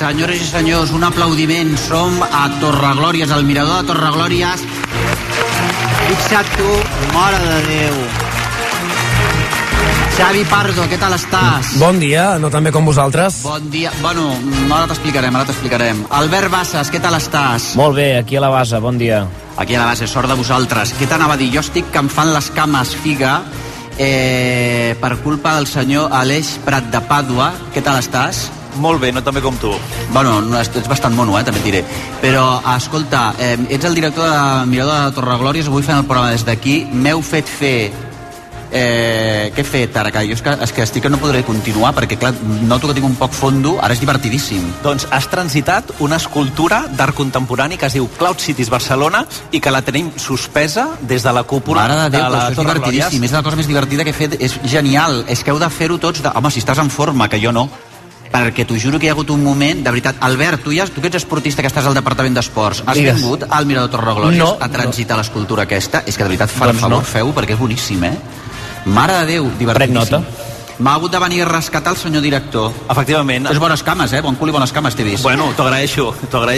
senyores i senyors, un aplaudiment. Som a Torreglòries, al mirador de Torreglòries. Fixa't tu, mare de Déu. Xavi Pardo, què tal estàs? Bon dia, no tan bé com vosaltres. Bon dia, bueno, ara t'explicarem. Albert Bassas, què tal estàs? Molt bé, aquí a la base, bon dia. Aquí a la base, sort de vosaltres. Què t'anava a dir? Jo estic que em fan les cames figa per culpa del senyor Aleix Prat de Pàdua. Què tal estàs? Molt bé, no tan bé com tu. Bueno, ets bastant mono, també et diré. Però, escolta, ets el director de Mirador de Torreglòries, avui fent el programa des d'aquí. M'heu fet fer... què he fet ara? Jo és que estic que no podré continuar perquè, clar, noto que tinc un poc fondo. Ara és divertidíssim. Doncs has transitat una escultura d'art contemporani que es diu Cloud Cities Barcelona i que la tenim suspesa des de la cúpula de la Torreglòries. És divertidíssim, és la cosa més divertida que he fet. És genial, és que heu de fer-ho tots home, si estàs en forma, que jo no, perquè t'ho juro que hi ha hagut un moment, de veritat. Albert, tu que ets esportista, que estàs al Departament d'Esports, has vingut al Mirador Torreglòries a transitar l'escultura aquesta? És que de veritat, per favor, feu, perquè és boníssim, Mare de Déu, divertidíssim. M'ha hagut de venir a rescatar el senyor director. Efectivament. És bones cames, bon cul i bones cames t'he vist. Bueno, t'ho agraeixo.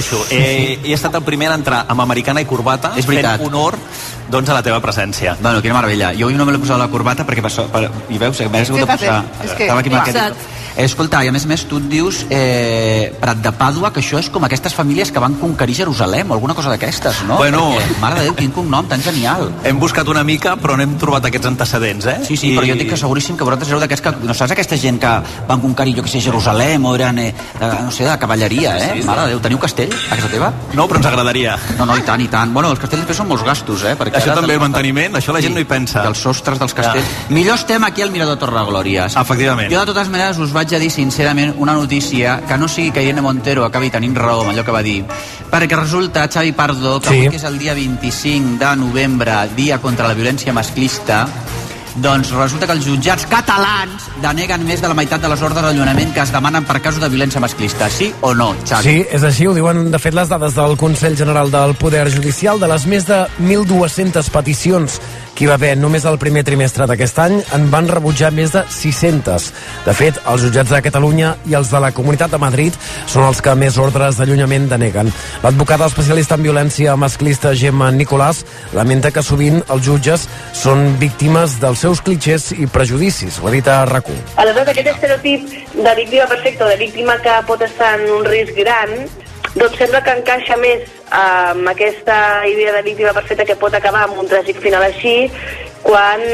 He estat el primer a entrar amb americana i corbata, fent honor doncs a la teva presència. Bueno, quina meravella. Jo avui no me l'he posat la corbata perquè i veus, m'he hagut de posar... Estava aquí marcat. Escolta, i a més tu et dius Prat de Pàdua, que això és com aquestes famílies que van conquerir Jerusalem o alguna cosa d'aquestes, no? Bueno... Perquè, mare de Déu, quin cognom tan genial. Hem buscat una mica, però no hem trobat aquests antecedents, Sí, però jo dic que seguríssim que vosaltres éreu d'aquests que... No saps aquesta gent que van conquerir, jo que sé, Jerusalem o eren, no sé, de cavalleria, Mare de Déu, teniu castell a casa teva? No, però ens agradaria. No, i tant, i tant. Bueno, els castells després són molts gastos, perquè això també, el manteniment, això la gent no hi pensa. I els sostres dels castells. Millor estem aquí al Mirador Torreglòries. Efectivament. Jo, de totes maneres, us vaig a dir sincerament una notícia que no sigui que Irene Montero acabi tenint raó amb allò que va dir, perquè resulta, Xavi Pardo, que avui que és el dia 25 de novembre, dia contra la violència masclista, doncs resulta que els jutjats catalans deneguen més de la meitat de les ordres d'allonament que es demanen per casos de violència masclista. Sí o no, Xavi? Sí, és així, ho diuen de fet les dades del Consell General del Poder Judicial. De les més de 1.200 peticions que hi va haver només el primer trimestre d'aquest any, en van rebutjar més de 600. De fet, els jutjats de Catalunya i els de la Comunitat de Madrid són els que més ordres d'allunyament deneguen. L'advocada especialista en violència masclista Gemma Nicolàs lamenta que sovint els jutges són víctimes dels seus clitxers i prejudicis. Ho ha dit a RAC1. Aleshores, aquest estereotip de víctima perfecta o de víctima que pot estar en un risc gran, doncs sembla que encaixa més amb aquesta idea de víctima perfecta que pot acabar amb un tràgic final així, quan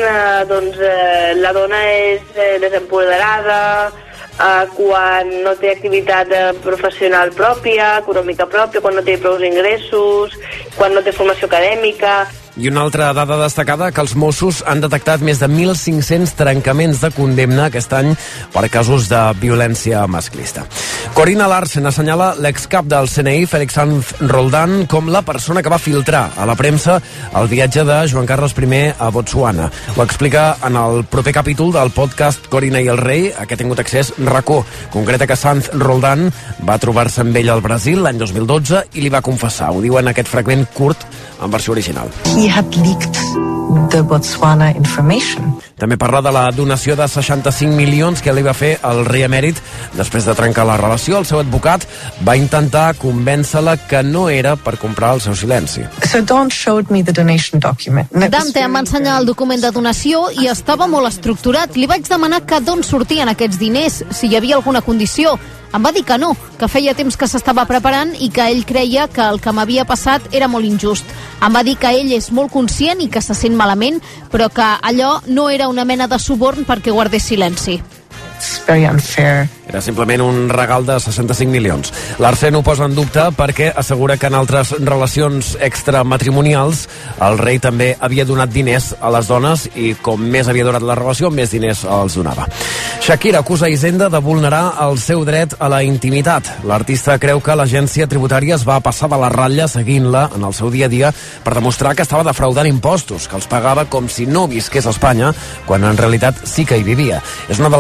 la dona és desempoderada, quan no té activitat professional pròpia, econòmica pròpia, quan no té prou ingressos, quan no té formació acadèmica. I una altra dada destacada, que els Mossos han detectat més de 1.500 trencaments de condemna aquest any per casos de violència masclista. Corina Larsen assenyala l'excap del CNI, Félix Sanz Roldán, com la persona que va filtrar a la premsa el viatge de Joan Carles I a Botswana. Ho explica en el proper capítol del podcast Corina i el rei, a què ha tingut accés RAC1. Concreta que Sanz Roldán va trobar-se amb ell al Brasil l'any 2012 i li va confessar. Ho diu en aquest fragment curt en versió original. He had leaked the Botswana information. També parla de la donació de 65 milions que li va fer el rei emèrit després de trencar la relació. El seu advocat va intentar convèncer-la que no era per comprar el seu silenci. So Don showed me the donation document. Dante em va ensenyar el document de donació i estava molt estructurat. Li vaig demanar que d'on sortien aquests diners, si hi havia alguna condició. Em va dir que no, que feia temps que s'estava preparant i que ell creia que el que m'havia passat era molt injust. Em va dir que ell és molt conscient i que se sent malament, però que allò no era una mena de suborn perquè guardés silenci. It's very unfair. Era simplement un regal de 65 milions. Larsen ho posa en dubte perquè assegura que en altres relacions extramatrimonials el rei també havia donat diners a les dones i com més havia durat la relació, més diners els donava. Shakira acusa Hisenda de vulnerar el seu dret a la intimitat. L'artista creu que l'agència tributària es va passar de la ratlla seguint-la en el seu dia a dia per demostrar que estava defraudant impostos, que els pagava com si no visqués a Espanya, quan en realitat sí que hi vivia. És una de les línies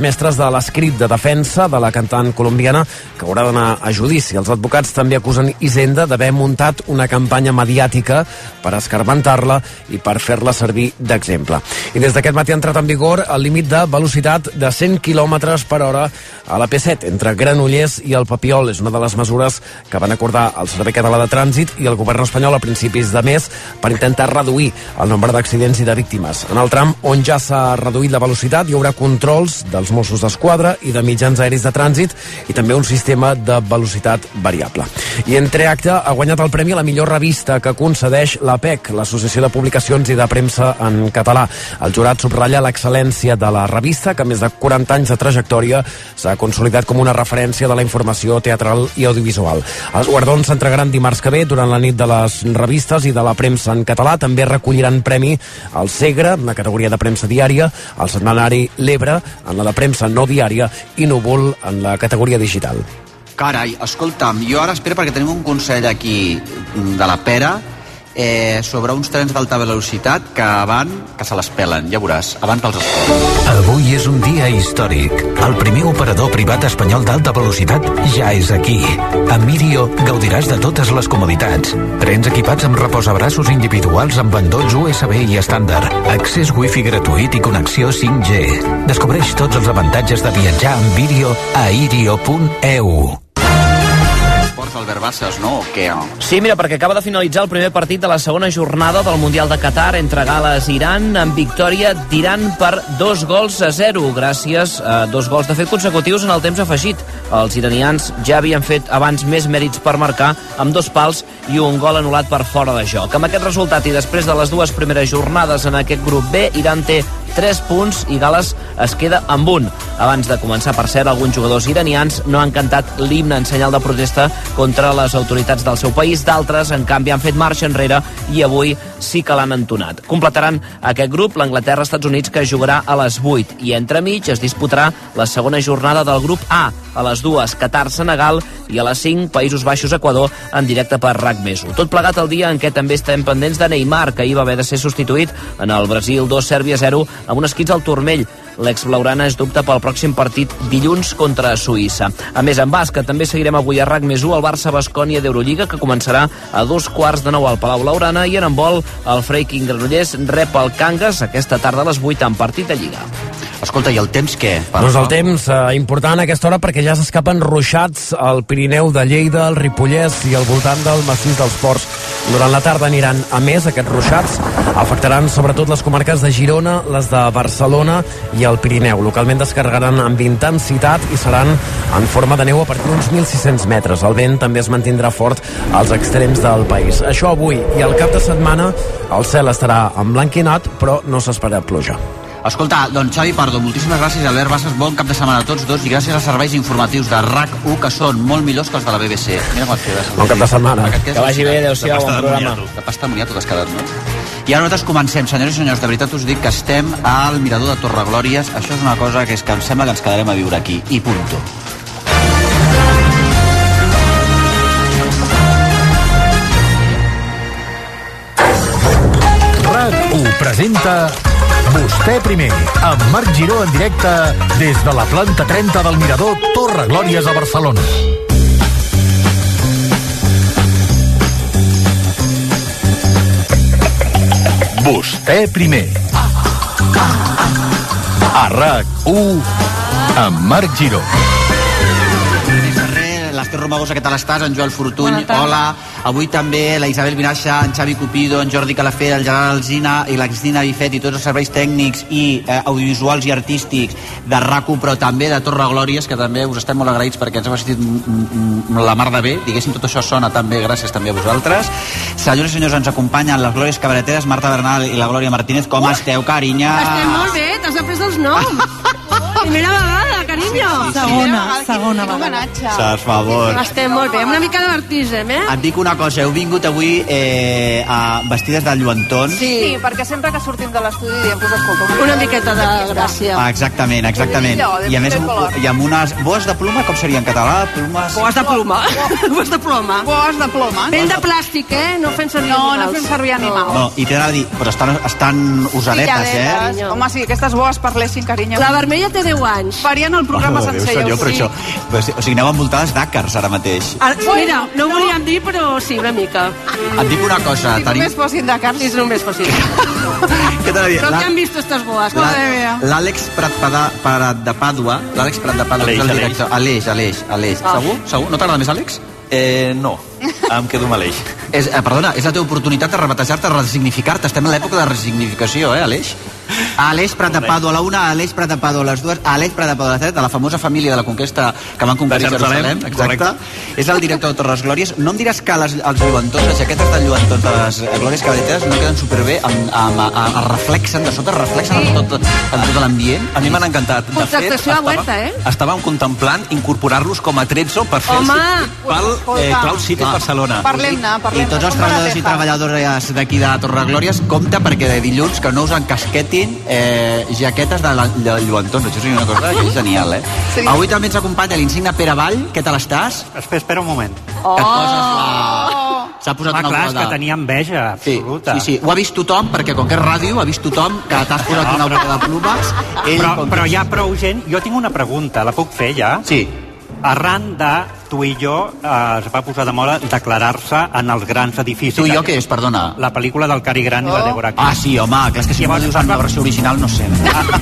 mestres de l'escrit de defensa de la cantant colombiana, que haurà d'anar a judici. Els advocats també acusen Hisenda d'haver muntat una campanya mediàtica per escarmentar-la i per fer-la servir d'exemple. I des d'aquest matí ha entrat en vigor el límit de velocitat de 100 km per hora a la P7 entre Granollers i el Papiol. És una de les mesures que van acordar el Servei Català de Trànsit i el govern espanyol a principis de mes per intentar reduir el nombre d'accidents i de víctimes. En el tram on ja s'ha reduït la velocitat hi haurà controls dels Mossos d'Esquadra i de mitjans aeris de trànsit i també un sistema de velocitat variable. I Entreacte ha guanyat el premi a la millor revista que concedeix l'APEC, l'Associació de Publicacions i de Premsa en Català. El jurat subratlla l'excel·lència de la revista, que a més de 40 anys de trajectòria s'ha consolidat com una referència de la informació teatral i audiovisual. Els guardons s'entregaran dimarts que ve durant la nit de les revistes i de la premsa en català. També recolliran premi al Segre, en la categoria de premsa diària, al setmanari L'Ebre, en la de premsa no diària, i Núvol, en la categoria digital. Carai, escolta'm, jo ara espero perquè tenim un consell aquí de la Pera sobre uns trens d'alta velocitat que se les pelen, ja veuràs, abans dels esports. Avui és un dia històric. El primer operador privat espanyol d'alta velocitat ja és aquí. A Mirio gaudiràs de totes les comoditats. Trens equipats amb reposabraços individuals amb endolls USB i estàndard, accés wifi gratuït i connexió 5G. Descobreix tots els avantatges de viatjar amb Mirio a irio.eu. Albert Bassas, no? O què? Sí, mira, perquè acaba de finalitzar el primer partit de la segona jornada del Mundial de Qatar entre Gal·les i Iran, amb victòria d'Iran per 2-0, gràcies a 2 gols de fet consecutius en el temps afegit. Els iranians ja havien fet abans més mèrits per marcar, amb 2 pals i un gol anul·lat per fora de joc. Amb aquest resultat i després de les 2 primeres jornades en aquest grup B, Iran té 3 punts i Gal·les es queda amb 1. Abans de començar, per cert, alguns jugadors iranians no han cantat l'himne en senyal de protesta contra les autoritats del seu país. D'altres, en canvi, han fet marxa enrere i avui sí que l'han entonat. Completaran aquest grup l'Anglaterra-Estats Units, que jugarà a les 8. I entremig es disputarà la segona jornada del grup A. A les 2, Qatar-Senegal, i a les 5, Països Baixos-Equador, en directe per RAC+1. Tot plegat el dia en què també estem pendents de Neymar, que ahir va haver de ser substituït en el Brasil 2, Sèrbia 0, amb un esquitx al turmell. L'ex-blaugrana es dubta pel pròxim partit dilluns contra Suïssa. A més, en bàsquet també seguirem avui a RAC+1 el Barça-Baskònia d'Eurolliga, que començarà a 2:15 al Palau Blaugrana, i en handbol el Freiking Granollers rep el Cangas aquesta tarda a les 8 en partit de Lliga. Escolta, i el temps què? Doncs el temps important a aquesta hora, perquè ja s'escapen ruixats al Pirineu de Lleida, el Ripollès i al voltant del massís dels Ports. Durant la tarda aniran a més aquests ruixats, afectaran sobretot les comarques de Girona, les de Barcelona i el Pirineu. Localment descarregaran amb intensitat i seran en forma de neu a partir d'uns 1.600 metres. El vent també es mantindrà fort als extrems del país. Això avui, i al cap de setmana el cel estarà emblanquinat, però no s'espera pluja. Escolta, doncs Xavi Pardo, moltíssimes gràcies, Albert Bassas, bon cap de setmana a tots dos, i gràcies als serveis informatius de RAC1, que són molt millors que els de la BBC. Mira com et quedes. Bon cap de setmana. Que vagi bé, adéu-siau, bon programa. De pasta de moniato t'has quedat, no? I ara nosaltres comencem, senyors i senyors, de veritat us dic que estem al Mirador de Torreglòries. Això és una cosa que em sembla que ens quedarem a viure aquí, i punto. RAC1 presenta Vostè primer, amb Marc Giró en directe des de la planta 30 del Mirador Torreglòries a Barcelona. Vostè primer. A RAC1 amb Marc Giró. L'Ester Romagosa, què tal estàs? En Joel Fortuny, hola. Avui també la Isabel Vinaixa, en Xavi Cupido, en Jordi Calafé, el Gerard Alsina i la Cristina Bifet i tots els serveis tècnics i audiovisuals i artístics de RAC1, però també de Torreglòries, que també us estem molt agraïts perquè ens heu assistit la mar de bé. Diguéssim, tot això sona tan bé, gràcies també a vosaltres. Senyors i senyors, ens acompanyen les Glòries Cabareteres, Marta Bernal i la Glòria Martínez. Com esteu, carinyo? Estem molt bé, t'has après els noms. Primera vegada, carinyo. Segona vegada. Per favor. Estem molt bé, amb una mica de vertigen, Et dic una cosa, heu vingut avui vestides de lluentons. Sí, perquè sempre que sortim de l'estudi diem, pues escolta, una miqueta de gràcia. Exactament. I a més, i amb unes boes de ploma, com seria en català? Boes de ploma. Boes de ploma. Boes de ploma. Ben de plàstic, no fem servir animals. No fem servir animals. No, i t'he de dir, però estan usadetes, Home, sí, aquestes boes parlessin, carinyo. La vermella té 10 10 anys. Farien el programa sencer, ja ho però això, o sigui, aneu envoltades d'àcars ara mateix. Mira, no ho volíem dir, però sí, una mica. Et dic una cosa, Si només fossin de carn. Si només fossin. Què t'ha de dir? Però què han vist estas boas? L'Àlex Prat de Pàdua és el director. Aleix. Segur? No t'agrada més Àlex? No, em quedo amb Aleix. Perdona, és la teva oportunitat de rebatejar-te, resignificar-te. Estem en l'època de resignificació, Aleix? Aleix Prat de Pàdua a la una, Aleix Prat de Pàdua a les dues, Aleix Prat de Pàdua a les tres, de la famosa família de la conquesta que van conquerir Jerusalem. Exacte. És el director de Torres Glòries. No em diràs que els lluentons, les jaquetes de lluentons de les glòries cabareteres no queden superbé, reflexen, de sota reflexen en tot l'ambient. A mi m'han encantat. De fet, estàvem contemplant incorporar-los com a Trezzo per fer pel Cloud City Barcelona. Parlem-ne. I tots els treballadors i treballadores d'aquí de Torres Glòries, compte perquè de dilluns que no us encasquetin jaquetes de lluentons. Això és una cosa que és genial, Sí. Avui també ens acompanya l'insigne Pere Vall. Què tal estàs? Espera un moment. S'ha posat una clar, boda. És que tenia enveja absoluta. Sí. Ho ha vist tothom, perquè com que és ràdio, ha vist tothom que t'has posat una boda de plumes. Però hi ha prou gent. Jo tinc una pregunta, la puc fer ja? Sí. Arran de Tu i jo es va posar de moda declarar-se en els grans edificis. Tu i jo què és, perdona? La pel·lícula del Cary Grant i la Deborah King. Sí, home, clar, és que si dius en la versió original no sé.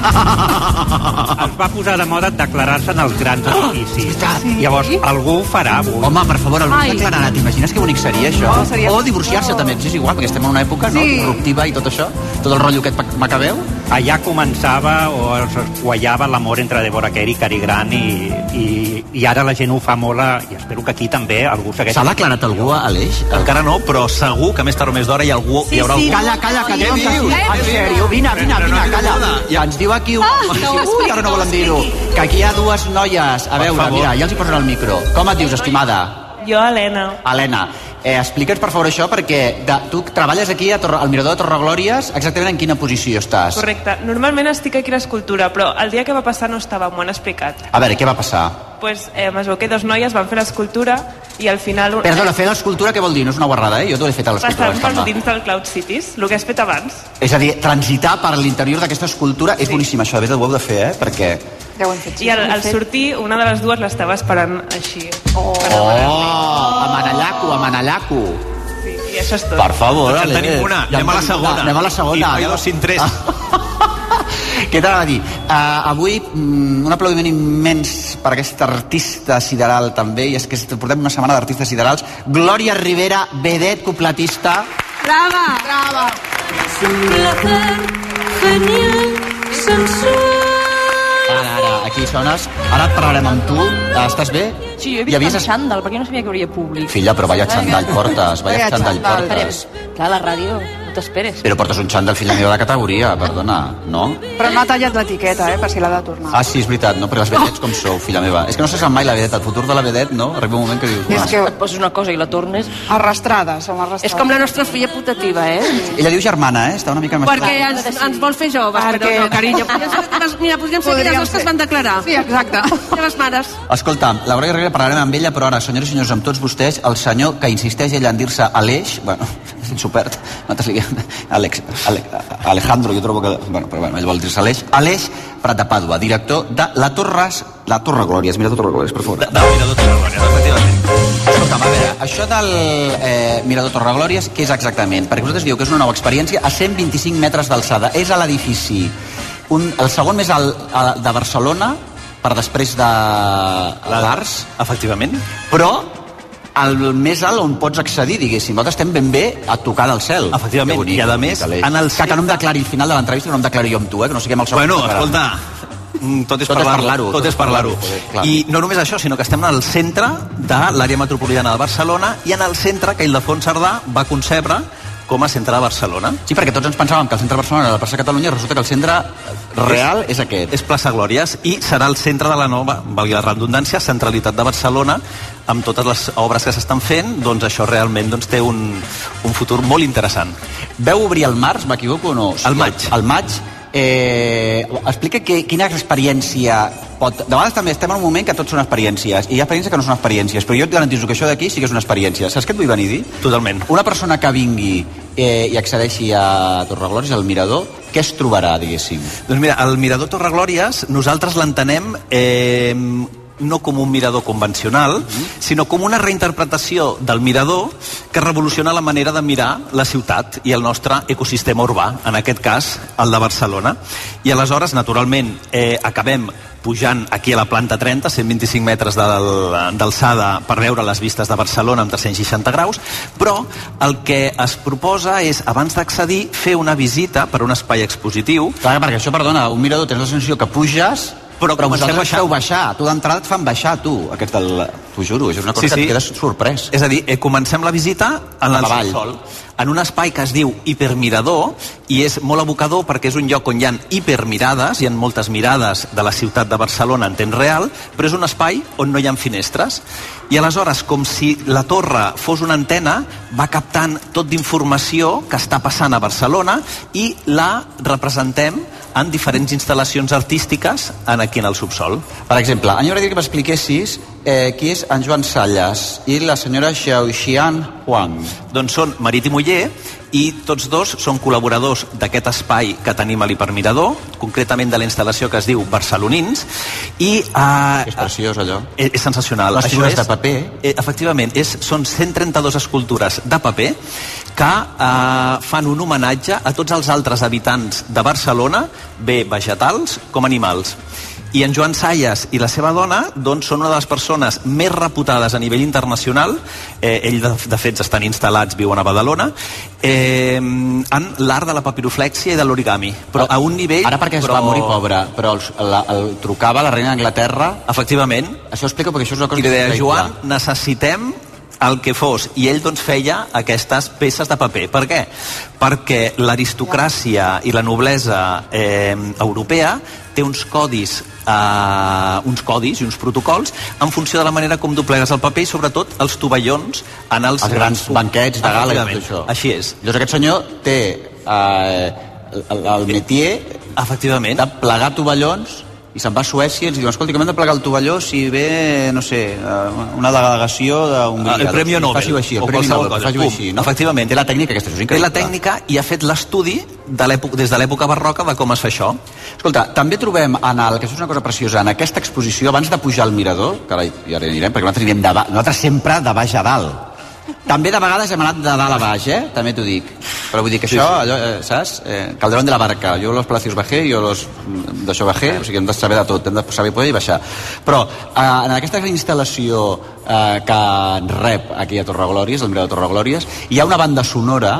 Es va posar de moda declarar-se en els grans edificis. Llavors, algú ho farà. Home, per favor, algú declararà. T'imagines que bonic seria això? O divorciar-se també, és igual, perquè estem en una època disruptiva i tot això, tot el rotllo aquest macabeu. Allà començava o es guaiava l'amor entre Deborah Kerr i Cary Grant i ara la gent ho fa molt i espero que aquí també algú segueix. S'ha declarat algú, Aleix? Encara no, però segur que més tard o més d'hora hi haurà algú. Calla, que diuen que sí. En sèrio, vine, calla. Ja ens diu aquí que ara no volen dir-ho. Que aquí hi ha dues noies. A veure, mira, ja els hi posen el micro. Com et dius, estimada? Jo, Helena. Helena. Explica'ns, per favor, això, perquè tu treballes aquí al Mirador de Torreglòries. Exactament en quina posició estàs? Correcte. Normalment estic aquí a l'escultura, però el dia que va passar no estava, m'ho han explicat. A veure, què va passar? Pues es veu que dos noies van fer l'escultura i al final... Perdona, fer l'escultura què vol dir? No és una guarrada, Jo t'ho he fet a l'escultura. Passar per dins del Cloud Cities, el que has fet abans. És a dir, transitar per l'interior d'aquesta escultura és boníssim, això, a més ho heu de fer, perquè... I al sortir, una de les dues l'estava esperant així. A Manallaco. Sí, i això és tot. Per favor, ja tenim una, anem a la segona. I 2 5 3. Què t'ha de dir? Avui un aplaudiment immens per aquesta artista sideral també, i és que portem una setmana d'artistes siderals. Glòria Rivera, vedet, cupletista. Brava. Ara, aquí sones. Ara parlarem amb tu. Estàs bé? Sí, jo he vist un xandall, perquè no sabia que hi hauria públic. Filla, però vaya xandall portes, Clar, a la ràdio, no t'esperes. Però portes un xandall, filla meva, de categoria, perdona, no? Però no ha tallat l'etiqueta, per si l'ha de tornar. Sí, és veritat, no? Però les vedets com sou, filla meva? És que no se sap mai la vedet, el futur de la vedet, no? Arriba un moment que dius... És que et poses una cosa i la tornes... Arrastrades, som arrastrades. És com la nostra filla putativa, Ella diu germana, Està una mica més... Perquè ens vol fer joves, però no, carinyo. Mira, podríem ser aquelles dos que es van declarar. Sí, exacte. Les mares. Escolta, la Glòria Rivera parlarem amb ella, però ara, senyores i senyors, amb tots vostès, el senyor que insisteix ella en dir-se Aleix, bueno, és insupert, nosaltres li diem Alejandro, jo trobo que... Però ell vol dir-se Aleix Prat de Pàdua, director de la Torre Glòries, Mirador Torre Glòries, per favor. De Mirador Torre Glòries, efectivament. Escolta'm, a veure, això del Mirador Torre Glòries, què és exactament? Perquè vosaltres diu que és una nova experiència a 125 metres d'alçada. És a l'edifici, el segon més alt de Barcelona, per després de l'Ars, efectivament, però el més alt on pots accedir, diguéssim. Nosaltres estem ben bé a tocar del cel. Efectivament, bonic, i a més, en el que no em declari al final de l'entrevista, que no em declari jo amb tu, que no siguem el segon. Bueno, escolta, tot és parlar-ho. I no només això, sinó que estem al centre de l'àrea metropolitana de Barcelona i en el centre que Ildefons Cerdà va concebre com a centre de Barcelona. Sí, perquè tots ens pensàvem que el centre de Barcelona era la plaça Catalunya i resulta que el centre real és aquest. És plaça Glòries i serà el centre de la nova, valgui la redundància, centralitat de Barcelona, amb totes les obres que s'estan fent, doncs això realment té un futur molt interessant. Veu obrir el març, m'equivoco o no? Al maig. Al maig. Explica quina experiència pot... De vegades també estem en un moment que tot són experiències i hi ha experiències que no són experiències, però jo et garantitzo que això d'aquí sí que és una experiència. Saps què et vull venir a dir? Totalment. Una persona que vingui i accedeixi a Torreglòries, al Mirador, què es trobarà, diguéssim? Doncs mira, el mirador Torreglòries nosaltres l'entenem no com un mirador convencional, sinó com una reinterpretació del mirador que revoluciona la manera de mirar la ciutat i el nostre ecosistema urbà, en aquest cas el de Barcelona. I aleshores, naturalment, acabem pujant aquí a la planta 30, 125 metres d'alçada per veure les vistes de Barcelona amb 360 graus, però el que es proposa és, abans d'accedir, fer una visita per un espai expositiu. Clar, perquè això, perdona, un mirador tens la sensació que puges, però vosaltres feu baixar. Tu d'entrada et fan baixar, tu. T'ho juro, és una cosa que et quedes sorprès. És a dir, comencem la visita en el subsòl, en un espai que es diu hipermirador, i és molt evocador perquè és un lloc on hi ha hipermirades, hi ha moltes mirades de la ciutat de Barcelona en temps real, però és un espai on no hi ha finestres. I aleshores, com si la torre fos una antena, va captant tot d'informació que està passant a Barcelona i la representem en diferents instal·lacions artístiques aquí en el subsòl. Per exemple, a mi m'agradaria que m'expliquessis qui és en Joan Salles i la senyora Xiaoxian Huang. Doncs són marit i muller, i tots dos són col·laboradors d'aquest espai que tenim a l'hipermirador, concretament de la instal·lació que es diu Barcelonins, i... És preciós, allò. És sensacional. Les figures de paper. Efectivament, són 132 escultures de paper que fan un homenatge a tots els altres habitants de Barcelona, bé vegetals com animals. I en Joan Salles i la seva dona doncs, són una de les persones més reputades a nivell internacional, ells de fet estan instal·lats, viuen a Badalona, en l'art de la papiroflèxia i de l'origami, però a un nivell... Ara perquè es va morir pobre, però el trucava la reina d'Anglaterra... Efectivament. Això explica perquè això és una cosa... I li deia, Joan, necessitem el que fos, i ell doncs feia aquestes peces de paper. Per què? Perquè l'aristocràcia i la noblesa europea té uns codis i uns protocols en funció de la manera com doblegues el paper i sobretot els tovallons en els grans banquets de gala i tot això. Així és. Llavors aquest senyor té el métier efectivament de plegar tovallons i se'n va a Suècia i ens diu, escolta, que hem de plegar el tovalló si ve, no sé, una delegació d'Hongria. El Premi Nobel. Faci-ho així, el Premi Nobel, faci-ho així, no? Efectivament. Té la tècnica aquesta, és increïble. Té la tècnica i ha fet l'estudi des de l'època barroca de com es fa això. Escolta, també trobem, que això és una cosa preciosa, en aquesta exposició, abans de pujar al mirador, que ara hi anirem, perquè nosaltres sempre de baix a dalt. També de vegades hem anat de dalt a baix, també t'ho dic. Però vull dir que això, allò, saps? Calderón de la Barca, jo los palacios bajé, jo los d'això bajé, o sigui, hem de saber de tot, hem de saber poder i baixar. Però en aquesta instal·lació que rep aquí a Torreglòries, el mirador de Torreglòries, hi ha una banda sonora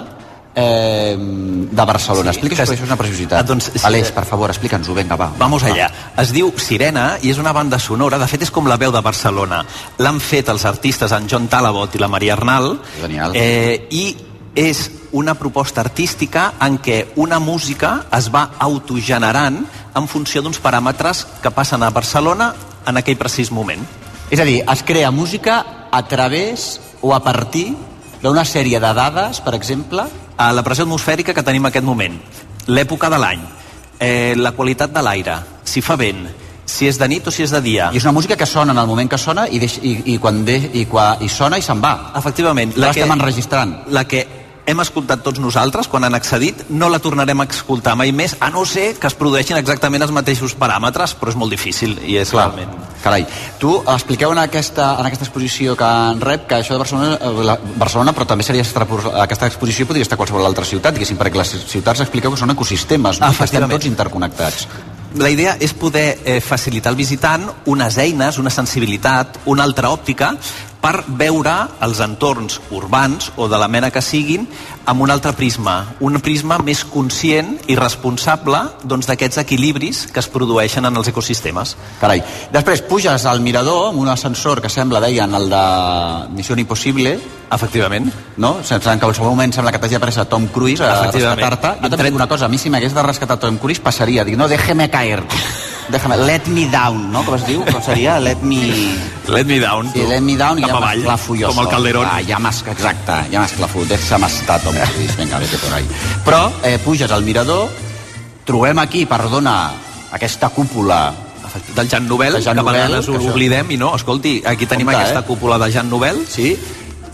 de Barcelona. Explica això, és una preciositat. Aleix, per favor, explica'ns-ho, vinga, va. Vamos allà. Es diu Sirena i és una banda sonora, de fet és com la veu de Barcelona. L'han fet els artistes en John Talabot i la Maria Arnal. Genial. I és una proposta artística en què una música es va autogenerant en funció d'uns paràmetres que passen a Barcelona en aquell precís moment. És a dir, es crea música a través o a partir d'una sèrie de dades, per exemple, a la pressió atmosfèrica que tenim en aquest moment, l'època de l'any, la qualitat de l'aire, si fa vent, si és de nit o si és de dia. I és una música que sona en el moment que sona i quan sona i se'n va. Efectivament. La estem enregistrant. La que hem escoltat tots nosaltres quan han accedit, no la tornarem a escoltar mai més, a no ser que es produeixin exactament els mateixos paràmetres, però és molt difícil i és realment... Carai, tu expliqueu en aquesta exposició que en rep que això de Barcelona, però també seria aquesta exposició podria estar a qualsevol altra ciutat, diguéssim, perquè les ciutats expliqueu que són ecosistemes, no? Que estem tots interconnectats. La idea és poder facilitar al visitant unes eines, una sensibilitat, una altra òptica per veure els entorns urbans o de la mena que siguin amb un altre prisma, un prisma més conscient i responsable d'aquests equilibris que es produeixen en els ecosistemes. Carai. Després puges al mirador amb un ascensor que sembla, deien, el de Missió Impossible. Efectivament. No? En qualsevol moment sembla que t'hagi de aparèixer Tom Cruise a rescatar-te. Jo també dic una cosa, a mi si m'hagués de rescatar Tom Cruise passaria, dic, no, déjeme caer. Let me down, no? Com es diu? Com seria? Let me down. Sí, let me down i ja m'esclafo jo. Com el Calderón. Exacte, ja m'esclafo. Deixa'm estar, Tom Cruise. Vinga, vete por ahí. Però puges al mirador, trobem aquí, perdona, aquesta cúpula del Jean Nouvel, que a vegades ho oblidem i no, escolti, aquí tenim aquesta cúpula de Jean Nouvel. Sí.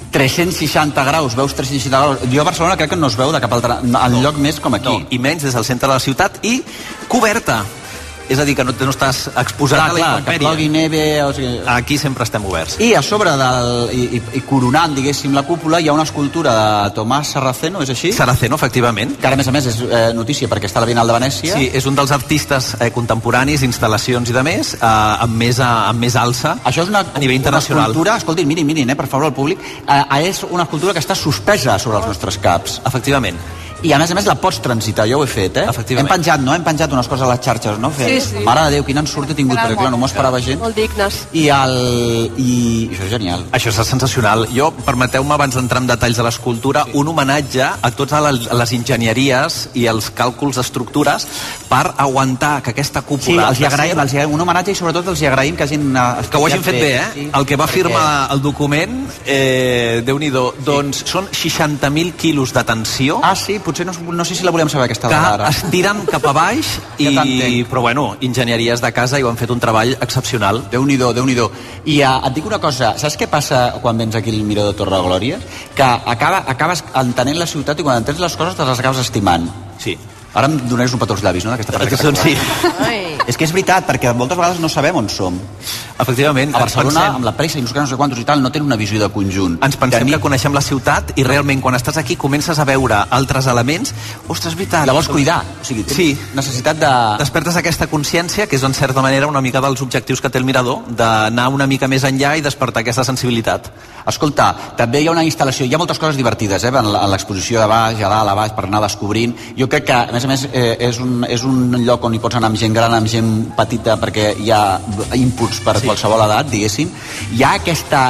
360 graus, veus 360 graus. Jo a Barcelona crec que no es veu de cap altre lloc més com aquí. I menys des del centre de la ciutat i coberta. És a dir, que no estàs exposat a la intempèrie. Que plogui neve... Aquí sempre estem oberts. I a sobre i coronant, diguéssim, la cúpula, hi ha una escultura de Tomàs Sarraceno, és així? Sarraceno, efectivament. Que ara, a més, és notícia perquè està a la Bienal de Venècia. Sí, és un dels artistes contemporanis, instal·lacions i de més, amb més alça a nivell internacional. Una escultura, escoltin, mirin, per favor, al públic, és una escultura que està suspesa sobre els nostres caps. Efectivament. I a més la pots transitar, jo ho he fet, Hem penjat, no? Hem penjat unes coses a les xarxes, no? Sí. Mare de Déu, quin ensurt he tingut, perquè clar, no m'ho esperava gent. Molt dignes. I això és genial. Això és sensacional. Jo, permeteu-me, abans d'entrar en detalls de l'escultura, un homenatge a totes les enginyeries i els càlculs d'estructures per aguantar que aquesta cúpula... Sí, els agraïm un homenatge i sobretot els agraïm que hagin... Que ho hagin fet bé, Sí. El que va firmar el document, Déu-n'hi-do, doncs són 60.000 quilos de tensió. Ah, sí? Potser no sé si la volem saber aquesta vegada. Que es tiren cap a baix però bueno, enginyeries de casa i ho han fet un treball excepcional. Déu-n'hi-do. I et dic una cosa, saps què passa quan vens aquí al Mirador de Torre Glòria? Que acabes entenent la ciutat i quan entens les coses te les acabes estimant. Sí. Ara em donaries un petó als llavis, no?, d'aquesta frase. Sí. És que és veritat, perquè moltes vegades no sabem on som. Efectivament. A Barcelona, amb la pressa i no sé quantos i tal, no tenen una visió de conjunt. Ens pensem que coneixem la ciutat i realment quan estàs aquí comences a veure altres elements. Ostres, és veritat. La vols cuidar. O sigui, tens necessitat de... Despertes aquesta consciència, que és en certa manera una mica dels objectius que té el Mirador, d'anar una mica més enllà i despertar aquesta sensibilitat. Escolta, també hi ha una instal·lació, hi ha moltes coses divertides, en l'exposició de baix, a dalt, a baix, per anar descobrint. Jo crec que, a més, és un lloc on hi pots anar amb gent gran, amb gent petita, perquè hi ha inputs per qualsevol edat, diguéssim. Hi ha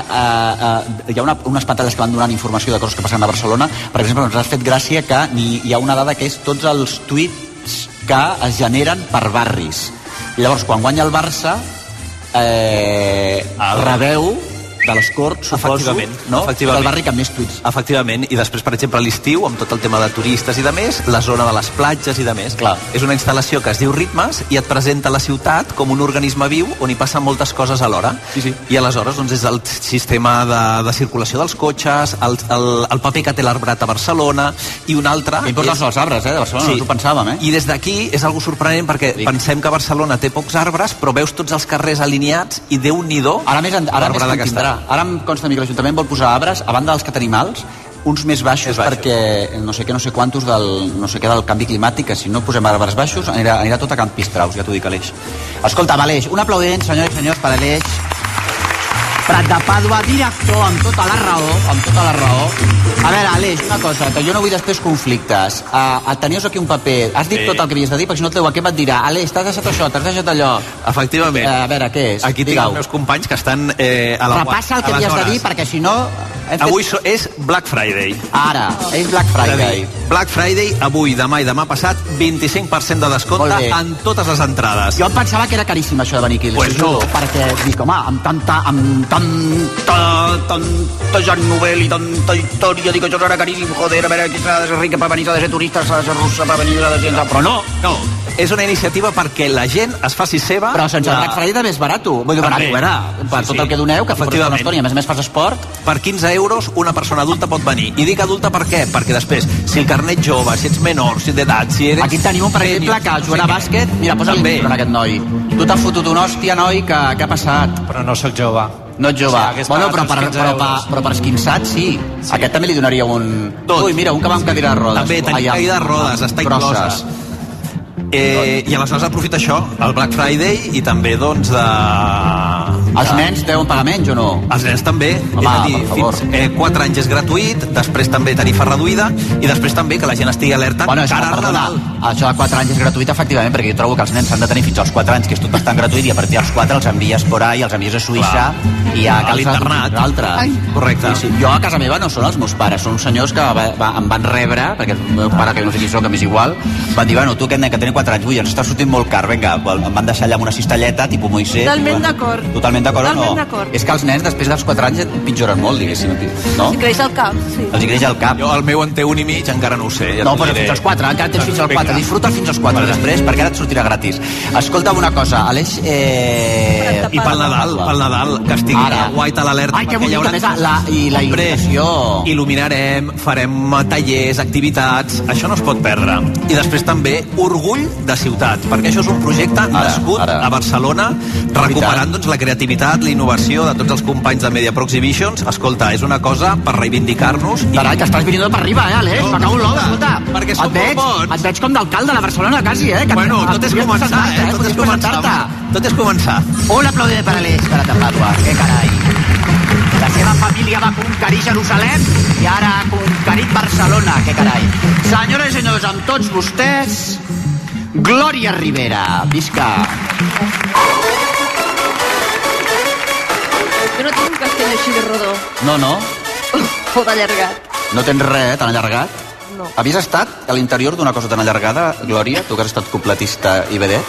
unes pantalles que van donant informació de coses que passen a Barcelona. Per exemple, ens has fet gràcia que hi ha una dada que és tots els tuits que es generen per barris. I llavors, quan guanya el Barça, rebeu de les Corts, suposo, no? El barri que amb més tuits. Efectivament, i després, per exemple, a l'estiu, amb tot el tema de turistes i de més, la zona de les platges i de més. Clar. És una instal·lació que es diu Ritmes i et presenta la ciutat com un organisme viu on hi passen moltes coses alhora. Sí. I aleshores, doncs, és el sistema de circulació dels cotxes, el paper que té l'arbrat a Barcelona, i un altre... Que importen els arbres, de Barcelona, no ho pensàvem, I des d'aquí és algo sorprenent perquè pensem que Barcelona té pocs arbres, però veus tots els carrers alineats i Déu-n'hi-do... Ara més tindrà. Ara em consta que l'Ajuntament vol posar arbres, a banda dels que tenim alts, uns més baixos perquè no sé quantos del canvi climàtic, que si no posem arbres baixos anirà tot a Camp Pistraus, ja t'ho dic, Aleix. Escolta, Aleix, un aplaudiment, senyores i senyors, per Aleix Prat de Pàdua, director, amb tota la raó. A veure, Aleix, una cosa, que jo no vull després conflictes. Tenies aquí un paper, has dit tot el que havies de dir, perquè si no et treu, què et dirà? Aleix, t'has deixat això, t'has deixat allò. Efectivament. A veure, què és? Aquí tinc els meus companys que estan a la... Repassa el que havies de dir, perquè si no... Avui és Black Friday. Ara, és Black Friday. Black Friday, avui, demà i demà passat, 25% de descompte en totes les entrades. Jo em pensava que era caríssim això de venir aquí. Pues no. Perquè dic, home, amb tanta Jean Nouvel i tanta història, dic, això serà caríssim, joder, a veure, qui s'ha de ser rica per venir, s'ha de ser turista, s'ha de ser russa per venir, s'ha de ser... Però no. És una iniciativa perquè la gent es faci seva... Però sense Black Friday també és barat. Vull dir, barat, per tot el que doneu, que fotreu una estona i a més fas esport. Per 15 euros una persona adulta pot venir. I dic adulta per què? Perquè després, si el carnet jove, si ets menor, si d'edat, si eres... Aquí tenim un, per exemple, que jugarà a bàsquet. Mira, posa-li un micro en aquest noi. Tu t'has fotut una hòstia, noi, que ha passat. Però no sóc jove. No ets jove. Bueno, però per esquinçat, sí. Aquest també li donaria un... Ui, mira, un que va amb cadira de rodes. També, tenim cadira de rodes, està inclosa. I aleshores aprofita això, el Black Friday, i també, doncs, Els nens deuen pagar menys o no? Els nens també. Home, és a dir, fins 4 anys és gratuït, després també tarifa reduïda, i després també que la gent estigui alerta cara a Nadal. Això de 4 anys és gratuït, efectivament, perquè jo trobo que els nens s'han de tenir fins als 4 anys, que és tot bastant gratuït, i a partir dels 4 els envies por ahí, els envies a Suïssa, i a l'internat. Correcte. Sí. Jo a casa meva no són els meus pares, són uns senyors que em van rebre, perquè el meu pare, que no sé qui sóc, que m'és igual, van dir, bueno, tu aquest nen que tenia 4 anys, ui, ens està sortint molt car, vinga, em van deixar allà amb una cistelleta, tipus Moisés. Totalment d'acord. Totalment d'acord o no? Totalment d'acord. És que els nens després dels 4 anys pitjoren molt, diguéssim, no? Si creix el cap, sí. Els hi creix el cap. Jo el meu en té 1 i mig, encara no ho sé. Ja no, però fins als 4, encara tens fins als 4. Disfruta fins als 4 després, perquè ara et sortirà gratis. Escolta'm una cosa, Aleix... I pel Nadal, que estigui White a l'alerta. Ai, que bonic, a més, la il·luminació. Il·luminarem, farem tallers, activitats, això no es pot perdre. I després també orgull de ciutat, perquè això és un projecte nascut a Barcelona, recuperant doncs, la creativitat, la innovació de tots els companys de Media Pro Exhibitions. Escolta, és una cosa per reivindicar-nos. Carai, que estàs venint per arriba, Aleix? No, m'acabo l'oda, escolta. Perquè som molt bons. Et veig com d'alcalde de Barcelona, quasi, Bueno, tot és començar, tot és començar. Tot és començar. Un aplaudiment per Aleix Caratapàtua, que carai. La seva família va conquerir Jerusalem i ara ha conquerit Barcelona, que carai. Senyores i senyors, amb tots vostès, Glòria Rivera. Visca! Jo no tinc un castell així de rodó. No. O d'allargat. No tens res tan allargat? No. Havies estat a l'interior d'una cosa tan allargada, Glòria? Tu que has estat copletista i vedet?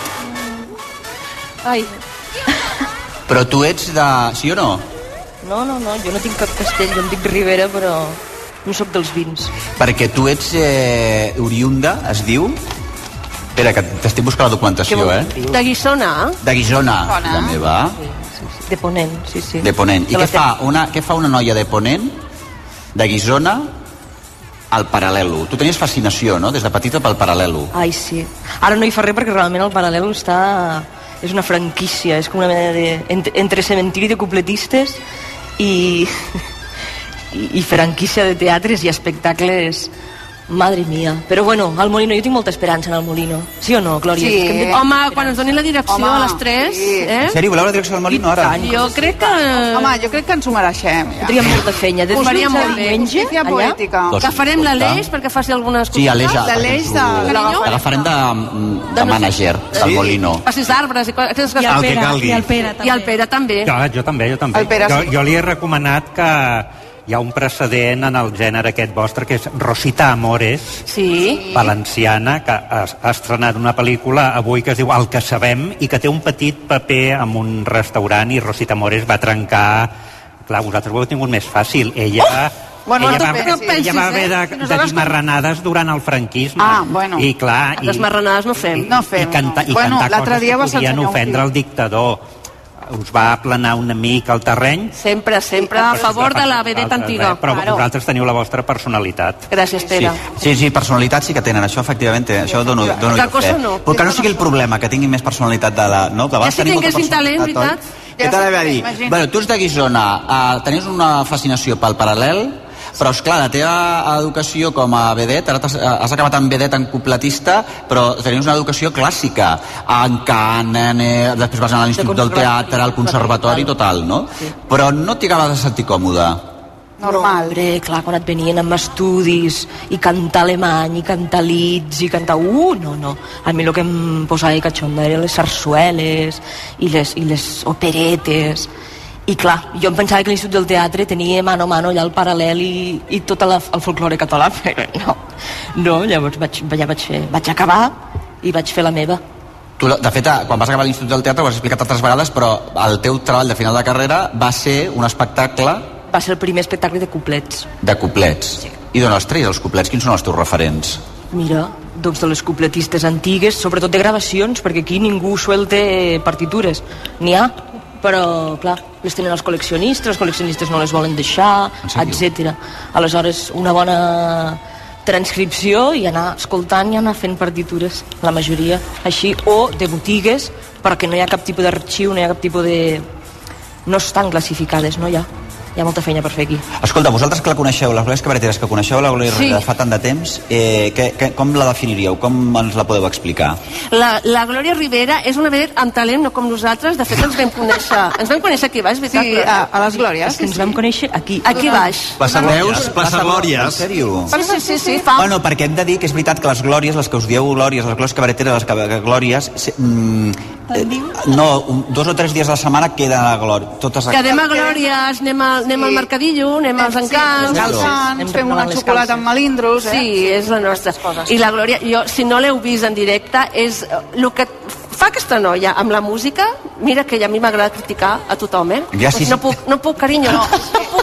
Ai. Però tu ets de... Sí o no? No, jo no tinc cap castell. Jo em dic Rivera, però no sóc dels vins. Perquè tu ets oriunda, es diu? Espera, que t'estic buscant la documentació, De Guissona. De Guissona, la meva. Sí. De Ponent, sí. De Ponent. I què fa una noia de Ponent, de Guissona, al Paral·lelo? Tu tenies fascinació, no?, des de petita pel Paral·lelo. Ai, sí. Ara no hi fa res perquè realment el Paral·lelo és una franquícia, és com una mena de... entre cementiri de cupletistes i franquícia de teatres i espectacles... Madre mia. Però bueno, al Molino, jo tinc molta esperança en el Molino. Sí o no, Glòria? Sí. Home, quan ens donin la direcció a les 3... Sí. En sèrio, voleu la direcció del Molino ara? Jo crec que... Home, jo crec que ens ho mereixem. Ja. Tindríem molta feina. Us faria molt bé. Justícia poètica. Que farem l'Aleix perquè faci algunes coses. Sí, Aleix l'agafarem de manager del Molino. Passis d'arbres i coses que I el Pere també. Jo també. Jo li he recomanat que hi ha un precedent en el gènere aquest vostre, que és Rosita Amores, valenciana, que ha estrenat una pel·lícula avui que es diu El que sabem, i que té un petit paper en un restaurant, i Rosita Amores va trencar... Clar, vosaltres ho heu tingut més fàcil. Ella va haver de dir marranades durant el franquisme. I clar... Les marranades no fem. I cantar coses que podien ofendre el dictador. Us va aplanar una mica el terreny. Sempre a favor de la vedeta antiga. Però vosaltres teniu la vostra personalitat. Gràcies, Pere. Sí, personalitat sí que tenen, això efectivament, això dono jo fe. Però que no sigui el problema, que tinguin més personalitat de la... Ja si tinguessin talent, veritat? Què t'ha de dir? Bueno, tu ets de Guissona, tenies una fascinació pel paral·lel, però esclar, la teva educació com a vedet, ara has acabat en vedet, en cupletista, però tenies una educació clàssica, en cant, després vas anar a l'Institut del Teatre, al Conservatori, total, no? Però no t'hi acabes de sentir còmode? Normal. Clar, quan et venien amb estudis i cantar alemany, i cantar Lieds, i cantar... No. A mi el que em posava catxonda eren les sarsueles i les operetes. I clar, jo em pensava que l'Institut del Teatre tenia mano a mano allà el paral·lel i tot el folklore català, però no, llavors vaig acabar i vaig fer la meva. Tu, de fet, quan vas acabar l'Institut del Teatre ho has explicat altres vegades, però el teu treball de final de carrera va ser un espectacle... Va ser el primer espectacle de cuplets. De cuplets? Sí. I d'on els treies, els cuplets? Quins són els teus referents? Mira, doncs de les cupletistes antigues, sobretot de gravacions, perquè aquí ningú suelte partitures. N'hi ha, però, clar, les tenen els col·leccionistes no les volen deixar, etc. Aleshores, una bona transcripció i anar escoltant i anar fent partitures, la majoria, així, o de botigues, perquè no hi ha cap tipus d'arxiu, no hi ha cap tipus de... No estan classificades, no hi ha. Hi ha molta feina per fer aquí. Escolta, vosaltres que la coneixeu, les Glòries Cabareteres, que coneixeu la Glòria Rivera fa tant de temps, com la definiríeu? Com ens la podeu explicar? La Glòria Rivera és una vedet amb talent, no com nosaltres. De fet, ens vam conèixer aquí baix, veritat? Sí, a les Glòries. És que ens vam conèixer aquí baix. Plaça Glòries. En sèrio? Sí. Bueno, perquè hem de dir que és veritat que les Glòries, les que us dieu Glòries, les Glòries Cabareteres, les Glòries... No, 2 o 3 dies a la setmana queden a Glòria. Quedem a Glòries, anem anem al mercadillo, anem als encants... Calçants, fem una xocolata amb melindros, Sí, és la nostra. I la Glòria, jo, si no l'heu vist en directe, és el que fa aquesta noia amb la música. Mira que a mi m'agrada criticar a tothom, Ja, sí. No puc, carinyo, no puc.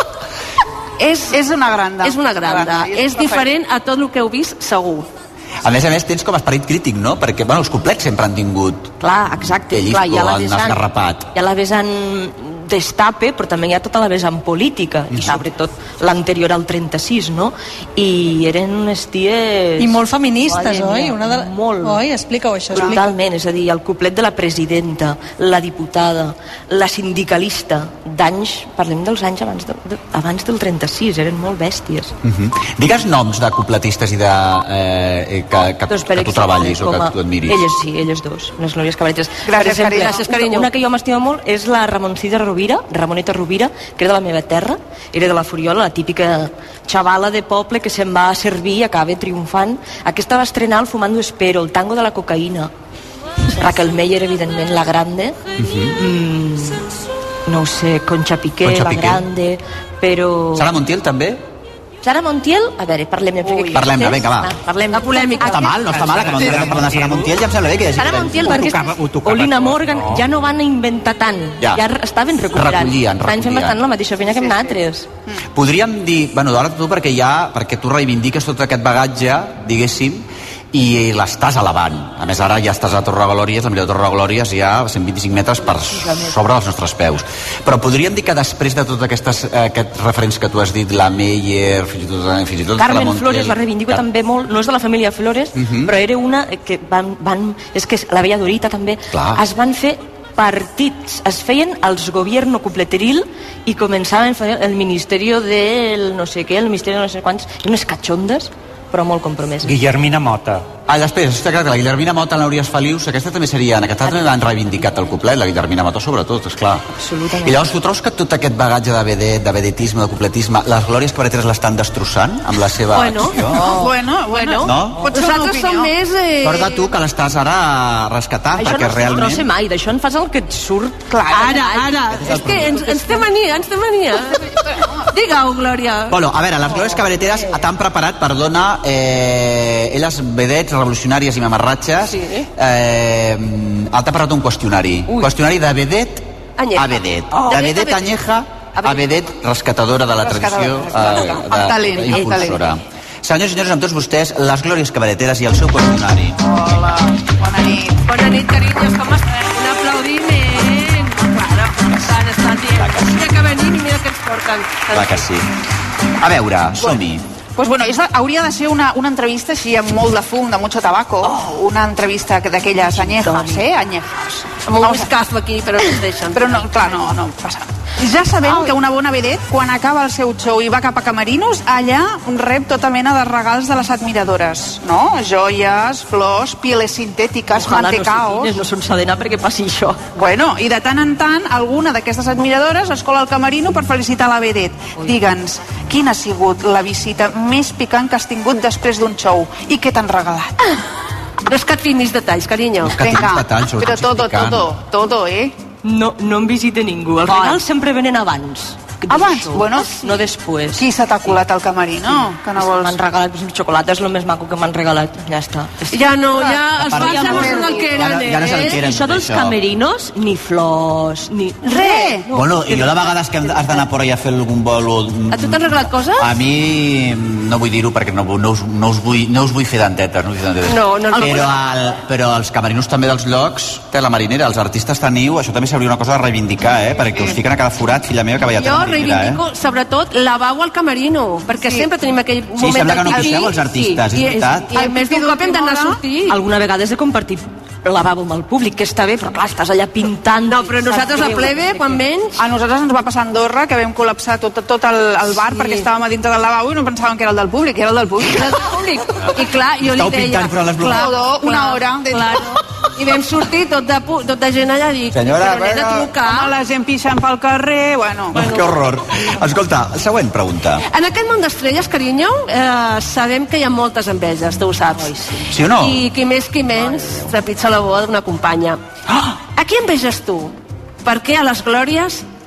És una granda. És una granda. És diferent a tot el que heu vist, segur. A més, tens com esperit crític, no? Perquè, bueno, els couplets sempre han tingut... Clar, exacte. Pellizco, Clar, el nas garrapat. Hi ha la vessant destape, però també hi ha tota la vessant política, i sobretot l'anterior al 36, no? I eren unes ties... I molt feministes, oi? Molt. Oi? Explica-ho, això. Totalment, és a dir, el couplet de la presidenta, la diputada, la sindicalista, d'anys, parlem dels anys abans del 36, eren molt bèsties. Digues noms de coupletistes i de... que tu treballis o que tu admiris. Elles sí, elles dos, les Glòries Cabareteres. Gràcies, carinyo. Una que jo m'estimo molt és la Ramoneta Rovira, que era de la meva terra, era de la Furiola, la típica xavala de poble que se'n va a servir i acaba triomfant. Aquesta va estrenar el Fumando Espero, el tango de la cocaïna. Raquel Meyer, evidentment, la grande. No ho sé, Concha Piqué, la grande, però... Sara Montiel, també? Sara Montiel, a veure, parlem-ne. Parlem-ne, vinga, va. Parlem de polèmica. No està mal, que parlem de Sara Montiel, ja em sembla bé que hi hagi... Sara Montiel, perquè Olina Morgan ja no van inventar tant, ja estaven recuperant. Estan fent bastant la mateixa feina que amb altres. Podríem dir, bueno, d'ara tu perquè tu reivindiques tot aquest bagatge, diguéssim, i l'estàs elevant. A més, ara ja estàs a Torreglòries, la millor Torreglòries ja a 125 metres per sobre dels nostres peus. Però podríem dir que després de tots aquests referents que tu has dit, la Meyer, fins i tot Carmen la Montiel... Flores la reivindico també molt, no és de la família Flores, però era una que és que la Bella Dorita també, es van fer partits, es feien els gobierno cupleteril i començaven a fer el Ministeri del no sé què, el Ministeri de no sé quants, unes catxondes, però molt compromeses. Guillermina Mota. Després, està clar que la Guillermina Mota, l'Auries Felius, aquesta també serien, aquesta també l'han reivindicat el couplet, la Guillermina Mota sobretot, esclar. Absolutament. I llavors tu treus que tot aquest bagatge de vedet, de vedetisme, de coupletisme, les Glòries Cabareteres l'estan destrossant amb la seva acció? Bueno. No? Nosaltres som més... Recorda tu que l'estàs ara rescatant, això perquè no realment... Això no sé mai, d'això en fas el que et surt. Clar, ara. És que ens té mania. Digue-ho, Glòria. Bueno, a veure, les Glòries Cabareteres t'han preparat, perdona, elles vedets, revolucionàries i mamarratges, t'ha preparat un qüestionari. Qüestionari de vedet a vedet. De vedet añeja a vedet rescatadora de la tradició impulsora. Senyors i senyors, amb tots vostès, les Glòries Cabareteres i el seu qüestionari. Hola, bona nit. Bona nit, carinyos, com estàs? Un aplaudiment. Claro, estan dient. Mira que venim i mira que ens porten. Clar que sí. A veure, som-hi. Pues bueno, hauria de ser una entrevista així amb molt de fum, de mucho tabaco. Una entrevista d'aquelles añejas, añejas. Amb un whiskazo aquí, però no ens deixen. Però no, clar, no passa. Ja sabem que una bona vedet, quan acaba el seu show i va cap a camerinos, allà rep tota mena de regals de les admiradores, no? Joies, flors, pieles sintètiques, mantecaos... No són s'ha d'anar perquè passi això. Bueno, i de tant en tant, alguna d'aquestes admiradores es cola al camerino per felicitar la vedet. Digue'ns, quina ha sigut la visita més picant que has tingut després d'un show? I què t'han regalat? No és que et finis detalls, carinyo. Vinga, però todo, No em visita ningú. Els regals sempre venen abans. Abans? Bueno, no després. Qui se t'ha colat al camerino? Que no vols... M'han regalat xocolata, és el més maco que m'han regalat. Ja està. Ja es fa el que eren, ja no és el que eren. Això dels camerinos, ni flors, ni... Res! Bueno, i jo de vegades que has d'anar por ahí a fer algun bolo... A tu t'han regalat coses? A mi no vull dir-ho perquè no us vull fer dentetes. Però els camerinos també dels llocs té la marinera. Els artistes teniu, això també seria una cosa a reivindicar, perquè us fiquen a cada forat, filla meva, que veia tant. Reivindico, sobretot, lavabo al camerino, perquè sempre tenim aquell moment... Sí, sembla que no pixeu els artistes, és veritat. I a més d'un cop hem d'anar a sortir. Alguna vegada has de compartir lavabo amb el públic, que està bé, però clar, estàs allà pintant... No, però nosaltres a plebe, quan menys... A nosaltres ens va passar a Andorra, que vam col·lapsar tot el bar perquè estàvem a dintre del lavabo i no pensàvem que era el del públic, era el del públic. I clar, jo li deia... Una hora. I vam sortir tot de gent allà a dir... Senyora, la gent pixant pel carrer, bueno... Que horror. Escolta, següent pregunta. En aquest món d'estrelles, carinyo, sabem que hi ha moltes enveges, tu ho saps. Sí o no? I qui més qui menys trepitja la boda d'una companya. A qui enveges tu? Per què a les Glòries